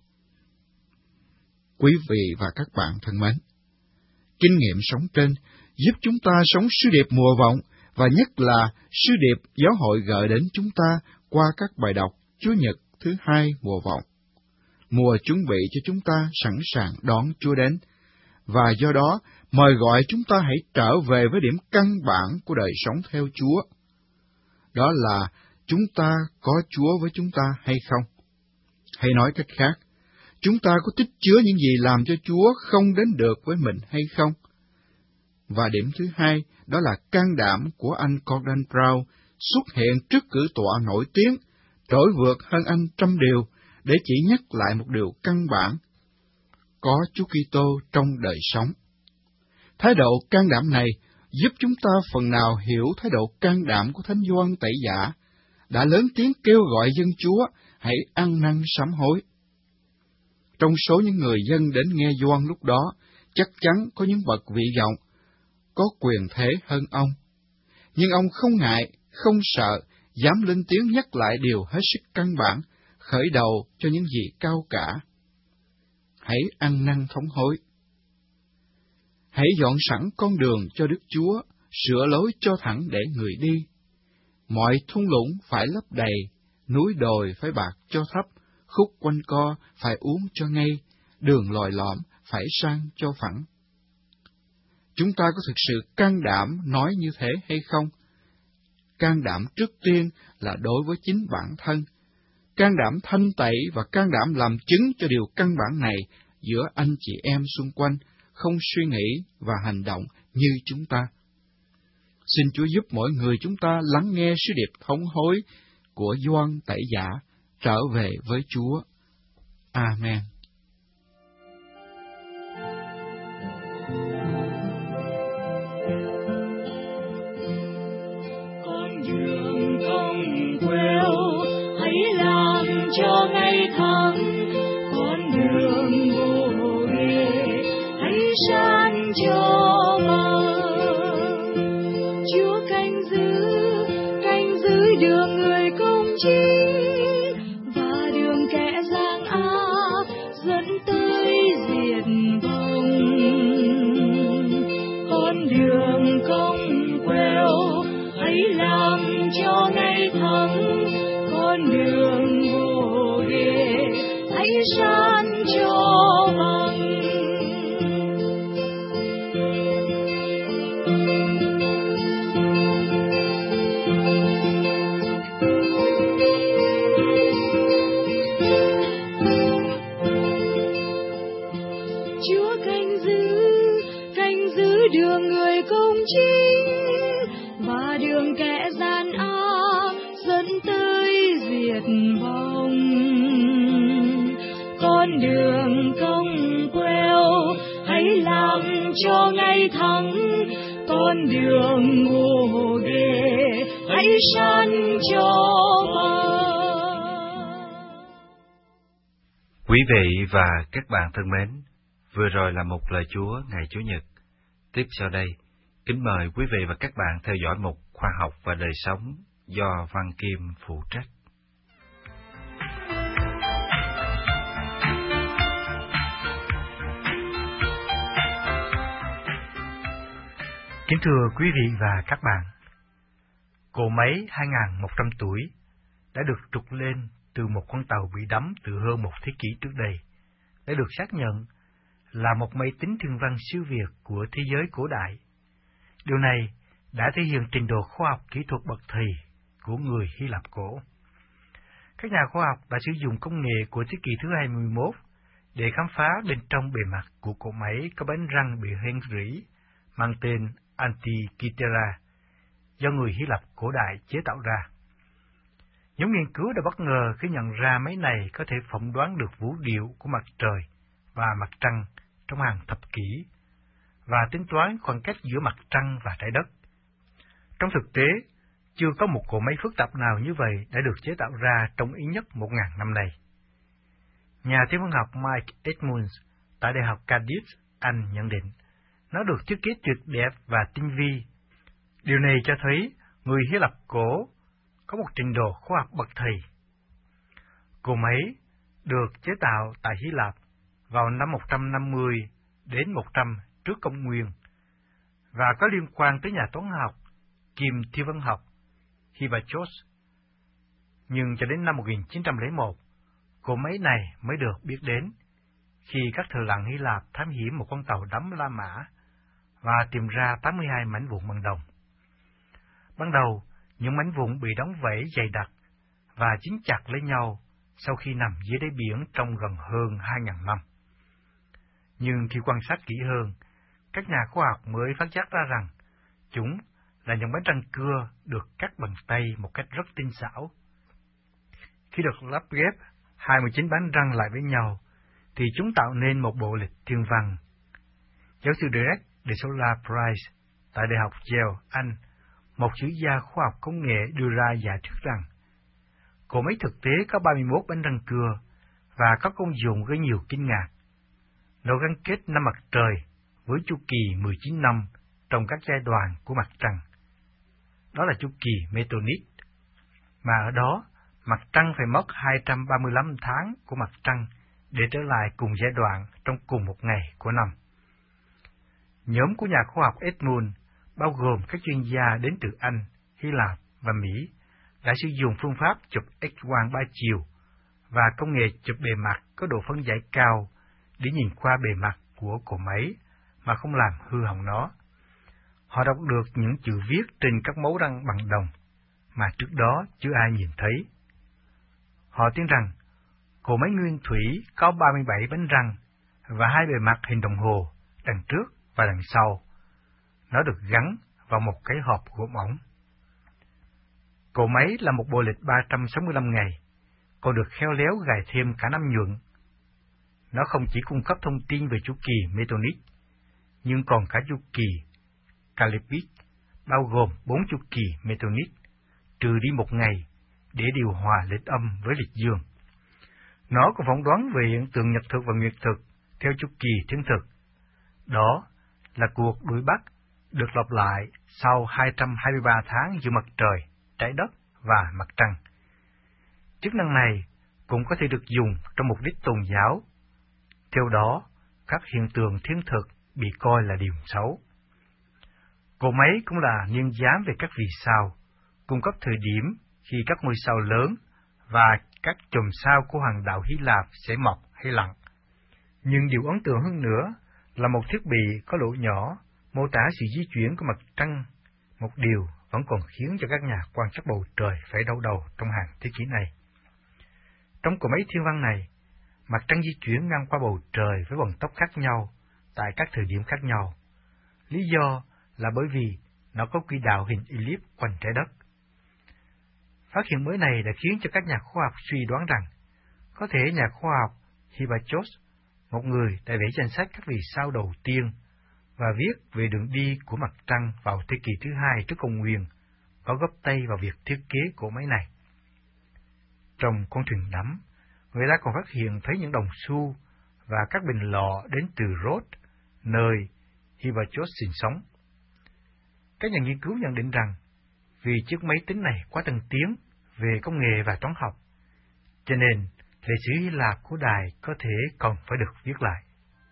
Quý vị và các bạn thân mến, kinh nghiệm sống trên giúp chúng ta sống sứ điệp mùa vọng, và nhất là sứ điệp giáo hội gợi đến chúng ta qua các bài đọc Chúa Nhật thứ hai mùa vọng. Mùa chuẩn bị cho chúng ta sẵn sàng đón Chúa đến, và do đó mời gọi chúng ta hãy trở về với điểm căn bản của đời sống theo Chúa. Đó là chúng ta có Chúa với chúng ta hay không? Hay nói cách khác, chúng ta có tích chứa những gì làm cho Chúa không đến được với mình hay không? Và điểm thứ hai, đó là can đảm của anh Gordon Brown xuất hiện trước cử tọa nổi tiếng, trỗi vượt hơn anh trăm điều, để chỉ nhắc lại một điều căn bản: có Chúa Kitô trong đời sống. Thái độ can đảm này giúp chúng ta phần nào hiểu thái độ can đảm của Thánh Gioan Tẩy Giả, đã lớn tiếng kêu gọi dân Chúa hãy ăn năn sám hối. Trong số những người dân đến nghe Gioan lúc đó, chắc chắn có những bậc vị vọng, có quyền thế hơn ông. Nhưng ông không ngại, không sợ, dám lên tiếng nhắc lại điều hết sức căn bản, khởi đầu cho những gì cao cả. Hãy ăn năn thống hối. Hãy dọn sẵn con đường cho Đức Chúa, sửa lối cho thẳng để người đi. Mọi thung lũng phải lấp đầy, núi đồi phải bạc cho thấp, khúc quanh co phải uốn cho ngay, đường lòi lõm phải sang cho phẳng. Chúng ta có thực sự can đảm nói như thế hay không? Can đảm trước tiên là đối với chính bản thân. Can đảm thanh tẩy và can đảm làm chứng cho điều căn bản này giữa anh chị em xung quanh, không suy nghĩ và hành động như chúng ta. Xin Chúa giúp mỗi người chúng ta lắng nghe sứ điệp thống hối của Gioan Tẩy Giả, trở về với Chúa. Amen. Con đường cong queo, hãy làm cho ngay thẳng. Con đường bồ đề, hãy san cho bằng. Chúa canh giữ, canh giữ đường người công chính, và đường kẻ gian ác dẫn tới diệt vong. Con đường cong queo, hãy làm cho ngay thẳng. Con đường bồ đề, hãy san cho bằng. đường cong queo, hãy làm cho ngay thẳng con đường bồ đề, hãy san cho bằng. Quý vị và các bạn thân mến, vừa rồi là một lời Chúa ngày Chủ nhật. Tiếp sau đây, kính mời quý vị và các bạn theo dõi mục Khoa học và đời sống do Văn Kim phụ trách. Kính thưa quý vị và các bạn, cỗ máy hai nghìn một trăm tuổi đã được trục lên từ một con tàu bị đắm từ hơn một thế kỷ trước đây, đã được xác nhận là một máy tính thiên văn siêu việt của thế giới cổ đại. Điều này đã thể hiện trình độ khoa học kỹ thuật bậc thầy của người Hy Lạp cổ. Các nhà khoa học đã sử dụng công nghệ của thế kỷ thứ hai mươi mốt để khám phá bên trong bề mặt của cỗ máy có bánh răng bị hoen rỉ mang tên Antikythera do người Hy Lạp cổ đại chế tạo ra. Nhóm nghiên cứu đã bất ngờ khi nhận ra máy này có thể phỏng đoán được vũ điệu của mặt trời và mặt trăng trong hàng thập kỷ và tính toán khoảng cách giữa mặt trăng và trái đất. Trong thực tế, chưa có một cỗ máy phức tạp nào như vậy đã được chế tạo ra trong ít nhất một ngàn năm nay. Nhà thiên văn học Mike Edmonds tại Đại học Cardiff, Anh nhận định, nó được thiết kế tuyệt đẹp và tinh vi. Điều này cho thấy người Hy Lạp cổ có một trình độ khoa học bậc thầy. Cỗ máy được chế tạo tại Hy Lạp vào năm một trăm năm mươi đến một trăm trước công nguyên và có liên quan tới nhà toán học kiêm thiên văn học Hipparchos. Nhưng cho đến năm một nghìn chín trăm lẻ một, cỗ máy này mới được biết đến khi các thợ lặn Hy Lạp thám hiểm một con tàu đắm La Mã và tìm ra tám mươi hai mảnh vụn bằng đồng. Ban đầu, những mảnh vụn bị đóng vẩy dày đặc và dính chặt lấy nhau sau khi nằm dưới đáy biển trong gần hơn hai nghìn năm. Nhưng khi quan sát kỹ hơn, các nhà khoa học mới phát giác ra rằng chúng là những bánh răng cưa được cắt bằng tay một cách rất tinh xảo. Khi được lắp ghép hai mươi chín bánh răng lại với nhau, thì chúng tạo nên một bộ lịch thiên văn. Giáo sư Derek de Sola Price tại Đại học Yale, Anh, một sử gia khoa học công nghệ đưa ra giả thuyết rằng cỗ máy thực tế có ba mươi mốt bánh răng cưa và có công dụng gây nhiều kinh ngạc. Nó gắn kết năm mặt trời với chu kỳ mười chín năm trong các giai đoạn của mặt trăng. Đó là chu kỳ Metonic, mà ở đó mặt trăng phải mất hai trăm ba mươi lăm tháng của mặt trăng để trở lại cùng giai đoạn trong cùng một ngày của năm. Nhóm của nhà khoa học Edmund, bao gồm các chuyên gia đến từ Anh, Hy Lạp và Mỹ, đã sử dụng phương pháp chụp X-quang ba chiều và công nghệ chụp bề mặt có độ phân giải cao để nhìn qua bề mặt của cỗ máy mà không làm hư hỏng nó. Họ đọc được những chữ viết trên các mấu răng bằng đồng mà trước đó chưa ai nhìn thấy. Họ tin rằng cỗ máy nguyên thủy có ba mươi bảy bánh răng và hai bề mặt hình đồng hồ đằng trước và đằng sau. Nó được gắn vào một cái hộp gỗ mỏng. Cỗ máy là một bộ lịch ba trăm sáu mươi lăm ngày, còn được khéo léo gài thêm cả năm nhuận. Nó không chỉ cung cấp thông tin về chu kỳ Metonic, nhưng còn cả chu kỳ Callippic, bao gồm bốn chu kỳ Metonic, trừ đi một ngày để điều hòa lịch âm với lịch dương. Nó còn phỏng đoán về hiện tượng nhật thực và nguyệt thực theo chu kỳ thiên thực. Đó là cuộc đuổi bắt được lặp lại sau hai trăm hai mươi ba tháng giữa mặt trời, trái đất và mặt trăng. Chức năng này cũng có thể được dùng trong mục đích tôn giáo. Theo đó, các hiện tượng thiên thực bị coi là điều xấu. Cỗ máy cũng là niên giám về các vì sao, cung cấp thời điểm khi các ngôi sao lớn và các chòm sao của hoàng đạo Hy Lạp sẽ mọc hay lặn. Nhưng điều ấn tượng hơn nữa là một thiết bị có lỗ nhỏ mô tả sự di chuyển của mặt trăng, một điều vẫn còn khiến cho các nhà quan sát bầu trời phải đau đầu trong hàng thế kỷ này. Trong cỗ máy thiên văn này, mặt trăng di chuyển ngang qua bầu trời với vận tốc khác nhau tại các thời điểm khác nhau. Lý do là bởi vì nó có quỹ đạo hình ellip quanh trái đất. Phát hiện mới này đã khiến cho các nhà khoa học suy đoán rằng có thể nhà khoa học Hipparchos một người đã vẽ danh sách các vì sao đầu tiên và viết về đường đi của mặt trăng vào thế kỷ thứ hai trước công nguyên, có góp tay vào việc thiết kế cỗ máy này. Trong con thuyền đắm, người ta còn phát hiện thấy những đồng xu và các bình lọ đến từ Rhodes, nơi Hipparchus sinh sống. Các nhà nghiên cứu nhận định rằng, vì chiếc máy tính này quá tân tiến về công nghệ và toán học, cho nên lịch sử Hy Lạp cổ đại có thể còn phải được viết lại.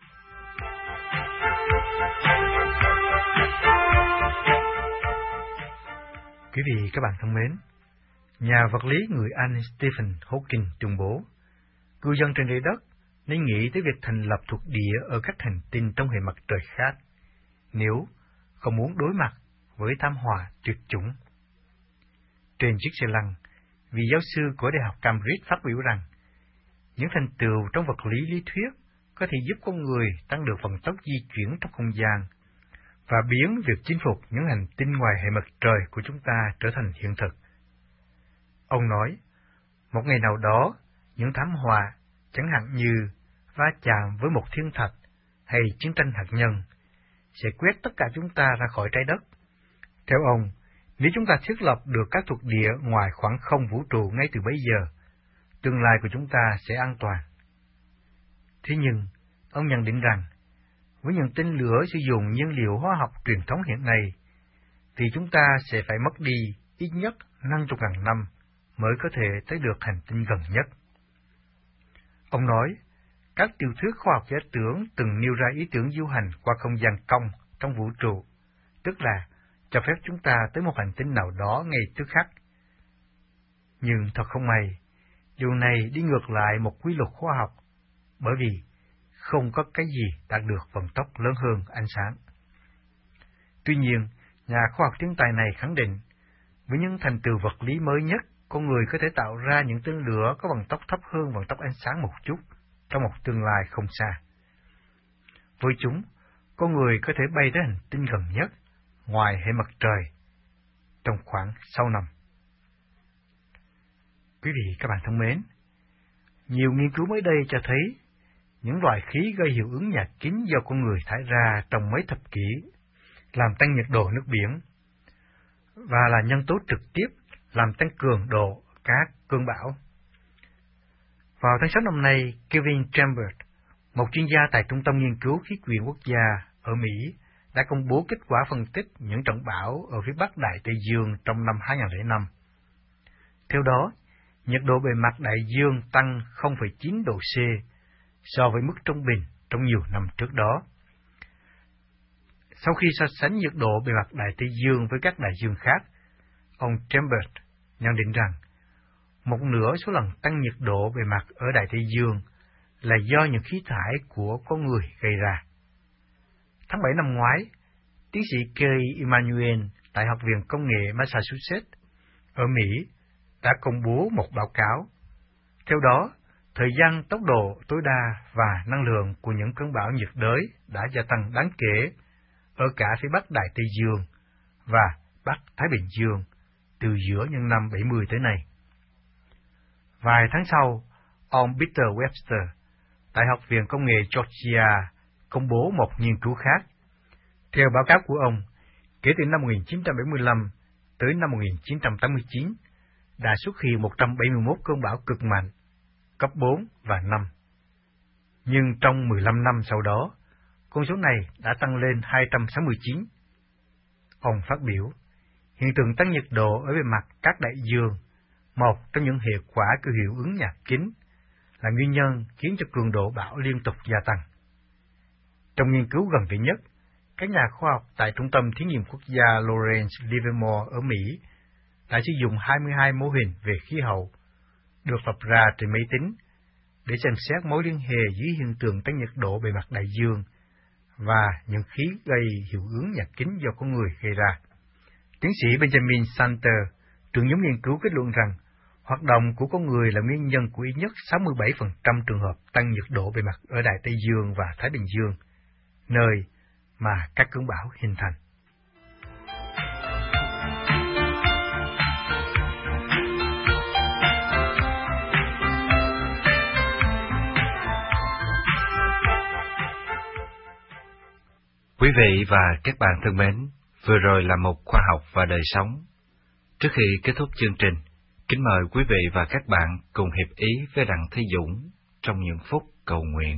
Quý vị các bạn thân mến, nhà vật lý người Anh Stephen Hawking tuyên bố, cư dân trên trái đất nên nghĩ tới việc thành lập thuộc địa ở các hành tinh trong hệ mặt trời khác, nếu không muốn đối mặt với thảm họa tuyệt chủng. Trên chiếc xe lăn, vị giáo sư của Đại học Cambridge phát biểu rằng, những thành tựu trong vật lý lý thuyết có thể giúp con người tăng được vận tốc di chuyển trong không gian và biến việc chinh phục những hành tinh ngoài hệ mặt trời của chúng ta trở thành hiện thực. Ông nói, một ngày nào đó, những thảm họa, chẳng hạn như va chạm với một thiên thạch hay chiến tranh hạt nhân, sẽ quét tất cả chúng ta ra khỏi trái đất. Theo ông, nếu chúng ta thiết lập được các thuộc địa ngoài khoảng không vũ trụ ngay từ bấy giờ, tương lai của chúng ta sẽ an toàn. Thế nhưng, ông nhận định rằng, với những tên lửa sử dụng nhiên liệu hóa học truyền thống hiện nay, thì chúng ta sẽ phải mất đi ít nhất năm mươi nghìn năm mới có thể tới được hành tinh gần nhất. Ông nói, các tiểu thuyết khoa học giả tưởng từng nêu ra ý tưởng du hành qua không gian cong trong vũ trụ, tức là cho phép chúng ta tới một hành tinh nào đó ngay tức khắc. Nhưng thật không may, điều này đi ngược lại một quy luật khoa học, bởi vì không có cái gì đạt được vận tốc lớn hơn ánh sáng. Tuy nhiên, nhà khoa học thiên tài này khẳng định, với những thành tựu vật lý mới nhất, con người có thể tạo ra những tên lửa có vận tốc thấp hơn vận tốc ánh sáng một chút trong một tương lai không xa. Với chúng, con người có thể bay tới hành tinh gần nhất, ngoài hệ mặt trời, trong khoảng sáu năm. Quý vị các bạn thân mến, nhiều nghiên cứu mới đây cho thấy những loại khí gây hiệu ứng nhà kính do con người thải ra trong mấy thập kỷ làm tăng nhiệt độ nước biển và là nhân tố trực tiếp làm tăng cường độ các cơn bão. Vào tháng sáu năm nay, Kevin Chambers, một chuyên gia tại Trung tâm Nghiên cứu Khí quyển Quốc gia ở Mỹ, đã công bố kết quả phân tích những trận bão ở phía Bắc Đại Tây Dương trong năm hai nghìn không trăm lẻ năm. Theo đó, nhiệt độ bề mặt đại dương tăng không phẩy chín độ C so với mức trung bình trong nhiều năm trước đó. Sau khi so sánh nhiệt độ bề mặt Đại Tây Dương với các đại dương khác, ông Chambers nhận định rằng một nửa số lần tăng nhiệt độ bề mặt ở Đại Tây Dương là do những khí thải của con người gây ra. Tháng bảy năm ngoái, tiến sĩ Kerry Emanuel tại Học viện Công nghệ Massachusetts ở Mỹ đã công bố một báo cáo. Theo đó, thời gian, tốc độ tối đa và năng lượng của những cơn bão nhiệt đới đã gia tăng đáng kể ở cả phía Bắc Đại Tây Dương và Bắc Thái Bình Dương từ giữa những năm bảy mươi tới nay. Vài tháng sau, ông Peter Webster tại Học viện Công nghệ Georgia công bố một nghiên cứu khác. Theo báo cáo của ông, kể từ năm một nghìn chín trăm bảy mươi lăm tới năm một nghìn chín trăm tám mươi chín, đã xuất hiện một trăm bảy mươi mốt cơn bão cực mạnh, cấp bốn và năm. Nhưng trong mười lăm năm sau đó, con số này đã tăng lên hai trăm sáu mươi chín. Ông phát biểu, hiện tượng tăng nhiệt độ ở bề mặt các đại dương, một trong những hệ quả của hiệu ứng nhà kính, là nguyên nhân khiến cho cường độ bão liên tục gia tăng. Trong nghiên cứu gần đây nhất, các nhà khoa học tại Trung tâm Thí nghiệm Quốc gia Lawrence Livermore ở Mỹ đã sử dụng hai mươi hai mô hình về khí hậu được lập ra trên máy tính để xem xét mối liên hệ giữa hiện tượng tăng nhiệt độ bề mặt đại dương và những khí gây hiệu ứng nhà kính do con người gây ra. Tiến sĩ Benjamin Santer, trưởng nhóm nghiên cứu kết luận rằng hoạt động của con người là nguyên nhân của ít nhất sáu mươi bảy phần trăm trường hợp tăng nhiệt độ bề mặt ở Đại Tây Dương và Thái Bình Dương, nơi mà các cơn bão hình thành. Quý vị và các bạn thân mến, vừa rồi là một khoa học và đời sống. Trước khi kết thúc chương trình, kính mời quý vị và các bạn cùng hiệp ý với Đặng Thế Dũng trong những phút cầu nguyện.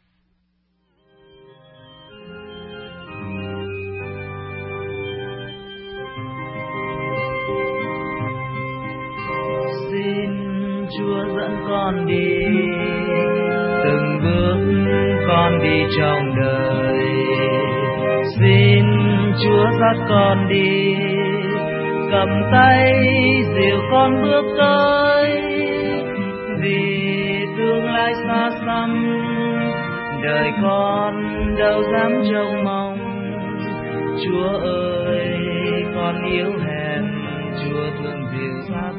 Xin Chúa dẫn con đi, từng bước con đi trong đời. Xin Chúa dắt con đi, cầm tay dìu con bước tới. Vì tương lai xa xăm, đời con đâu dám trông mong. Chúa ơi, con yếu hèn, Chúa thương dìu dắt.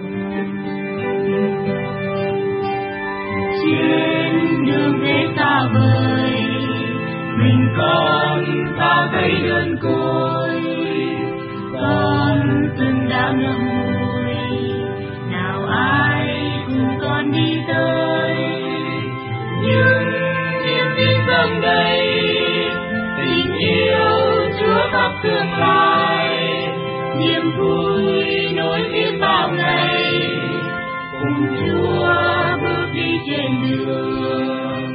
Trên đường thế xa vời, mình còn sao thấy đơn côi. Con từng đã ngậm ngùi, nào ai cùng con đi tới. Nhưng niềm tin dâng đầy, tình yêu Chúa khắp tương lai. Niềm vui nối tiếp bao ngày, cùng Chúa bước đi trên đường.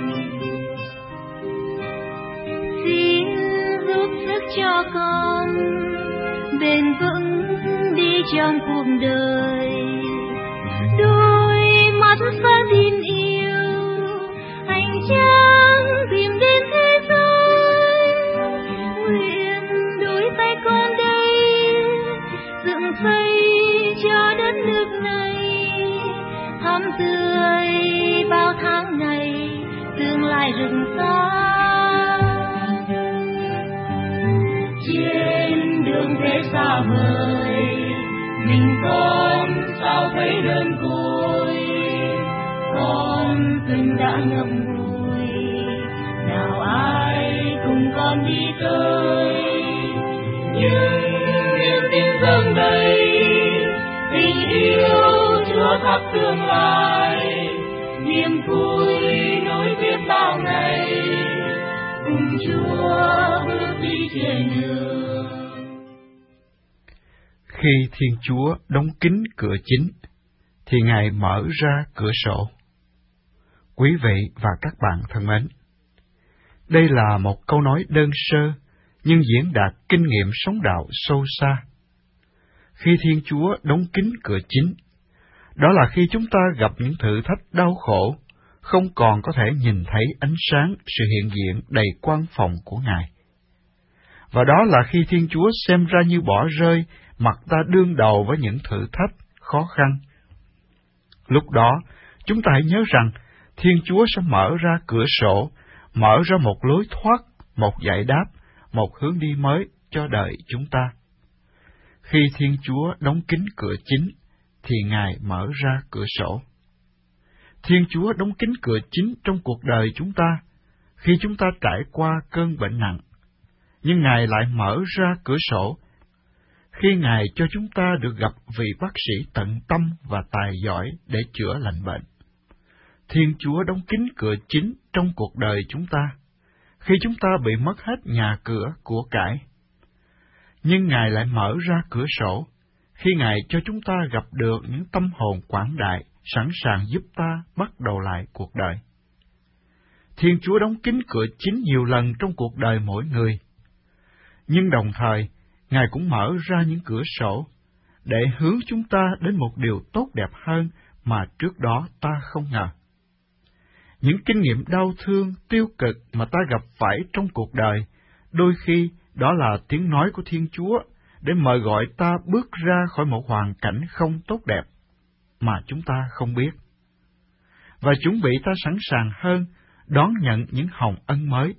Xin giúp sức cho con bền vững đi trong cuộc đời. Đôi mắt sáng tin yêu, hành trang tìm đến thế giới. Nguyện đôi tay con đây, dựng xây cho đất nước này. Thắm tươi bao tháng ngày, tương lai rực sáng. Trên đường thế xa vời, mình còn sao thấy đơn côi. Con từng đã ngậm ngùi, nào ai cùng con đi tới. Nhưng niềm tin dâng đầy, tình yêu Chúa khắp tương lai. Niềm vui nối tiếp bao ngày, cùng Chúa bước đi trên đường. Khi Thiên Chúa đóng kín cửa chính, thì Ngài mở ra cửa sổ. Quý vị và các bạn thân mến, đây là một câu nói đơn sơ, nhưng diễn đạt kinh nghiệm sống đạo sâu xa. Khi Thiên Chúa đóng kín cửa chính, đó là khi chúng ta gặp những thử thách đau khổ, không còn có thể nhìn thấy ánh sáng, sự hiện diện đầy quang phòng của Ngài. Và đó là khi Thiên Chúa xem ra như bỏ rơi, mặt ta đương đầu với những thử thách, khó khăn. Lúc đó, chúng ta hãy nhớ rằng, Thiên Chúa sẽ mở ra cửa sổ, mở ra một lối thoát, một giải đáp, một hướng đi mới cho đời chúng ta. Khi Thiên Chúa đóng kín cửa chính, thì Ngài mở ra cửa sổ. Thiên Chúa đóng kín cửa chính trong cuộc đời chúng ta, khi chúng ta trải qua cơn bệnh nặng. Nhưng Ngài lại mở ra cửa sổ, khi Ngài cho chúng ta được gặp vị bác sĩ tận tâm và tài giỏi để chữa lành bệnh. Thiên Chúa đóng kín cửa chính trong cuộc đời chúng ta, khi chúng ta bị mất hết nhà cửa của cải. Nhưng Ngài lại mở ra cửa sổ, khi Ngài cho chúng ta gặp được những tâm hồn quảng đại, sẵn sàng giúp ta bắt đầu lại cuộc đời. Thiên Chúa đóng kín cửa chính nhiều lần trong cuộc đời mỗi người. Nhưng đồng thời, Ngài cũng mở ra những cửa sổ, để hướng chúng ta đến một điều tốt đẹp hơn mà trước đó ta không ngờ. Những kinh nghiệm đau thương, tiêu cực mà ta gặp phải trong cuộc đời, đôi khi đó là tiếng nói của Thiên Chúa để mời gọi ta bước ra khỏi một hoàn cảnh không tốt đẹp mà chúng ta không biết, và chuẩn bị ta sẵn sàng hơn đón nhận những hồng ân mới.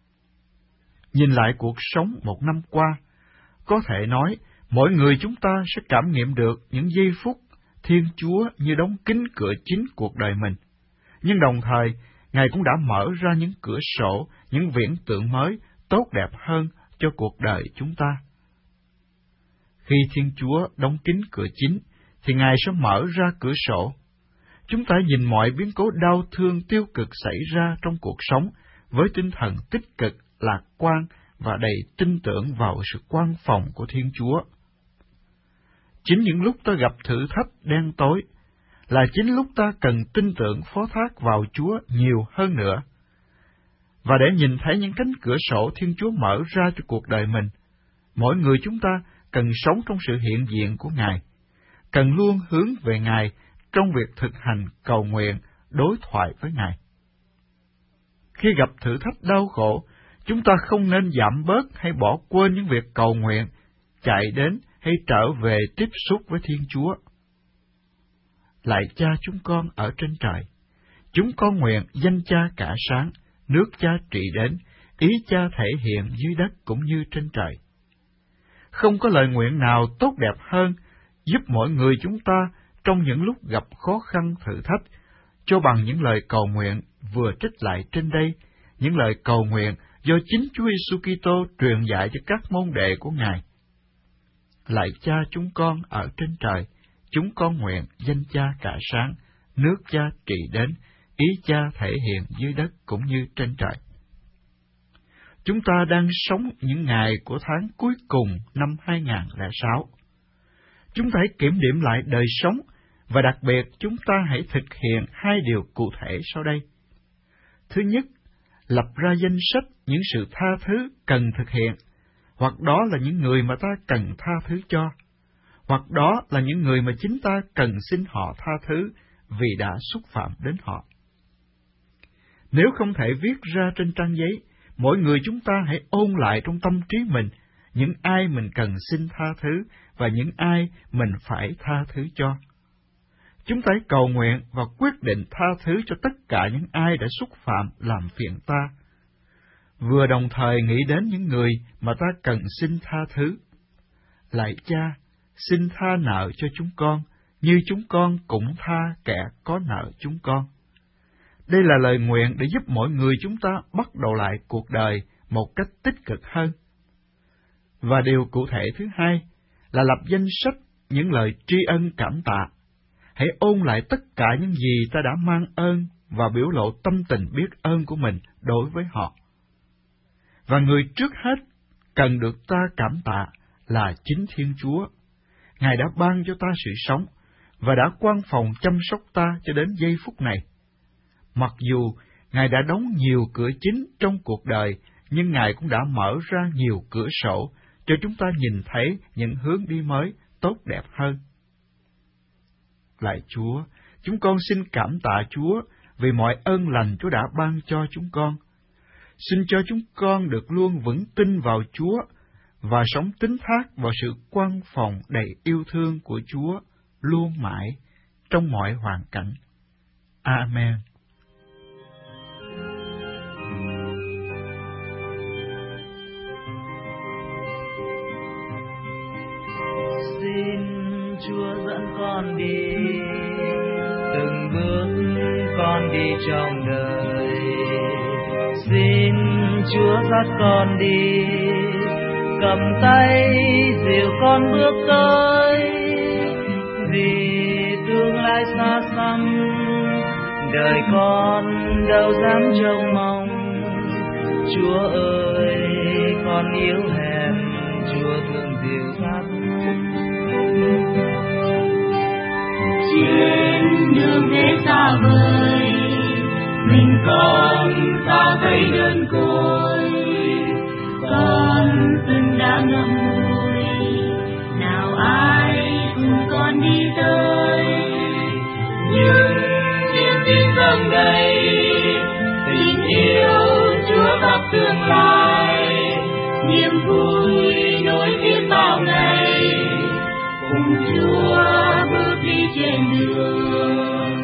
Nhìn lại cuộc sống một năm qua, có thể nói mỗi người chúng ta sẽ cảm nghiệm được những giây phút Thiên Chúa như đóng kín cửa chính cuộc đời mình, nhưng đồng thời Ngài cũng đã mở ra những cửa sổ, những viễn tượng mới, tốt đẹp hơn cho cuộc đời chúng ta. Khi Thiên Chúa đóng kín cửa chính, thì Ngài sẽ mở ra cửa sổ. Chúng ta nhìn mọi biến cố đau thương tiêu cực xảy ra trong cuộc sống với tinh thần tích cực, lạc quan và đầy tin tưởng vào sự quan phòng của Thiên Chúa. Chính những lúc ta gặp thử thách đen tối, là chính lúc ta cần tin tưởng phó thác vào Chúa nhiều hơn nữa. Và để nhìn thấy những cánh cửa sổ Thiên Chúa mở ra cho cuộc đời mình, mỗi người chúng ta cần sống trong sự hiện diện của Ngài, cần luôn hướng về Ngài trong việc thực hành cầu nguyện, đối thoại với Ngài. Khi gặp thử thách đau khổ, chúng ta không nên giảm bớt hay bỏ quên những việc cầu nguyện, chạy đến hay trở về tiếp xúc với Thiên Chúa. Lạy Cha chúng con ở trên trời, chúng con nguyện danh Cha cả sáng, nước Cha trị đến, ý Cha thể hiện dưới đất cũng như trên trời. Không có lời nguyện nào tốt đẹp hơn giúp mỗi người chúng ta trong những lúc gặp khó khăn thử thách, cho bằng những lời cầu nguyện vừa trích lại trên đây, những lời cầu nguyện do chính Chúa Giêsu Kitô truyền dạy cho các môn đệ của Ngài. Lạy Cha chúng con ở trên trời, chúng con nguyện danh Cha cả sáng, nước Cha trị đến, ý Cha thể hiện dưới đất cũng như trên trời. Chúng ta đang sống những ngày của tháng cuối cùng năm hai nghìn lẻ sáu. Chúng ta hãy kiểm điểm lại đời sống, và đặc biệt chúng ta hãy thực hiện hai điều cụ thể sau đây. Thứ nhất, lập ra danh sách những sự tha thứ cần thực hiện, hoặc đó là những người mà ta cần tha thứ cho, hoặc đó là những người mà chính ta cần xin họ tha thứ vì đã xúc phạm đến họ. Nếu không thể viết ra trên trang giấy, mỗi người chúng ta hãy ôn lại trong tâm trí mình những ai mình cần xin tha thứ và những ai mình phải tha thứ cho. Chúng ta hãy cầu nguyện và quyết định tha thứ cho tất cả những ai đã xúc phạm làm phiền ta, vừa đồng thời nghĩ đến những người mà ta cần xin tha thứ. Lạy Cha, xin tha nợ cho chúng con, như chúng con cũng tha kẻ có nợ chúng con. Đây là lời nguyện để giúp mỗi người chúng ta bắt đầu lại cuộc đời một cách tích cực hơn. Và điều cụ thể thứ hai là lập danh sách những lời tri ân cảm tạ. Hãy ôn lại tất cả những gì ta đã mang ơn và biểu lộ tâm tình biết ơn của mình đối với họ. Và người trước hết cần được ta cảm tạ là chính Thiên Chúa. Ngài đã ban cho ta sự sống và đã quan phòng chăm sóc ta cho đến giây phút này. Mặc dù Ngài đã đóng nhiều cửa chính trong cuộc đời, nhưng Ngài cũng đã mở ra nhiều cửa sổ cho chúng ta nhìn thấy những hướng đi mới tốt đẹp hơn. Lạy Chúa, chúng con xin cảm tạ Chúa vì mọi ơn lành Chúa đã ban cho chúng con. Xin cho chúng con được luôn vững tin vào Chúa và sống tín thác vào sự quan phòng đầy yêu thương của Chúa luôn mãi trong mọi hoàn cảnh. Amen. Xin Chúa dẫn con đi, từng bước con đi trong đời. Xin Chúa dắt con đi, cầm tay dìu con bước tới. Vì tương lai xa xăm, đời con đâu dám trông mong. Chúa ơi, con yếu hèn, Chúa thương dìu dắt. Trên đường thế xa vời, mình còn sao thấy đơn côi. Con từng đã ngậm ngùi, nào ai cùng con đi tới. Nhưng niềm tin dâng đầy, tình yêu Chúa khắp tương lai. Niềm vui nối tiếp bao ngày, cùng Chúa bước đi trên đường.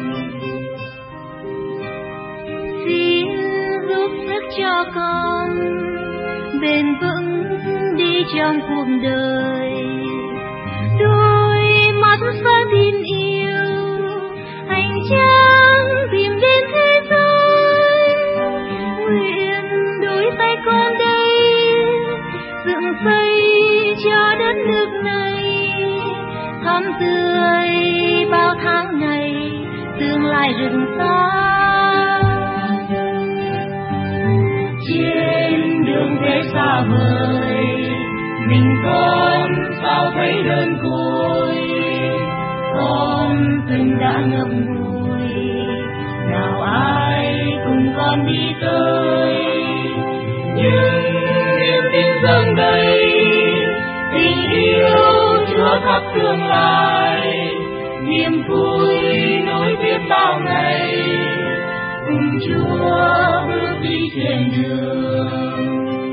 Xin giúp sức cho con bền vững đi trong cuộc đời. Đôi mắt sáng tin yêu, hành trang tìm đến thế giới. Nguyện đôi tay con đây dựng xây cho đất nước này, thắm tươi bao tháng ngày, tương lai rực sáng. Trên đường thế xa vời, mình con sao thấy đơn côi, con từng đã ngậm ngùi, nào ai cùng con đi tới, nhưng niềm tin dâng đầy, tình yêu Chúa khắp tương lai, niềm vui nối tiếp bao ngày, cùng Chúa bước đi trên đường.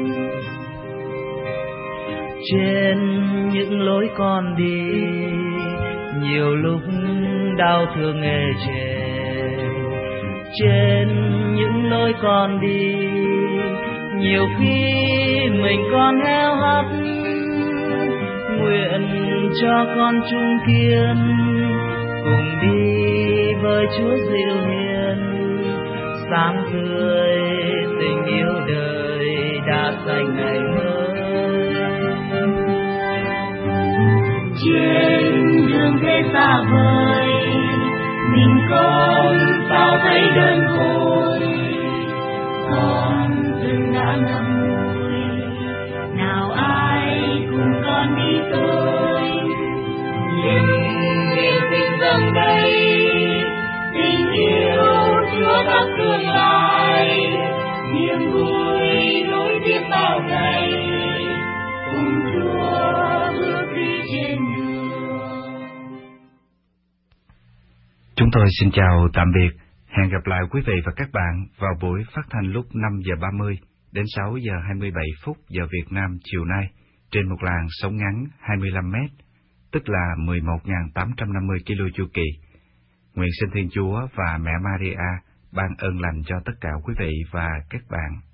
Trên những lối con đi, nhiều lúc đau thương ê chề. Trên những lối con đi, nhiều khi mình còn heo hắt. Nguyện cho con chung kiên, cùng đi với Chúa dịu hiền, sáng tươi tình yêu đời đã dành ngày mới. Trên đường thế xa vời, mình con sao thấy đơn côi, con từng đã ngậm ngùi, nào ai cùng con đi tới, nhưng niềm tin dâng đầy, tình yêu Chúa khắp tương lai, niềm vui nối tiếp bao ngày, cùng Chúa bước đi trên đường. Chúng tôi xin chào tạm biệt, hẹn gặp lại quý vị và các bạn vào buổi phát thanh lúc năm giờ ba mươi đến sáu giờ hai mươi bảy phút giờ Việt Nam chiều nay trên một làn sóng ngắn hai mươi lăm mét, tức là mười một nghìn tám trăm năm mươi ki lô chu kỳ. Nguyện xin Thiên Chúa và Mẹ Maria ban ơn lành cho tất cả quý vị và các bạn.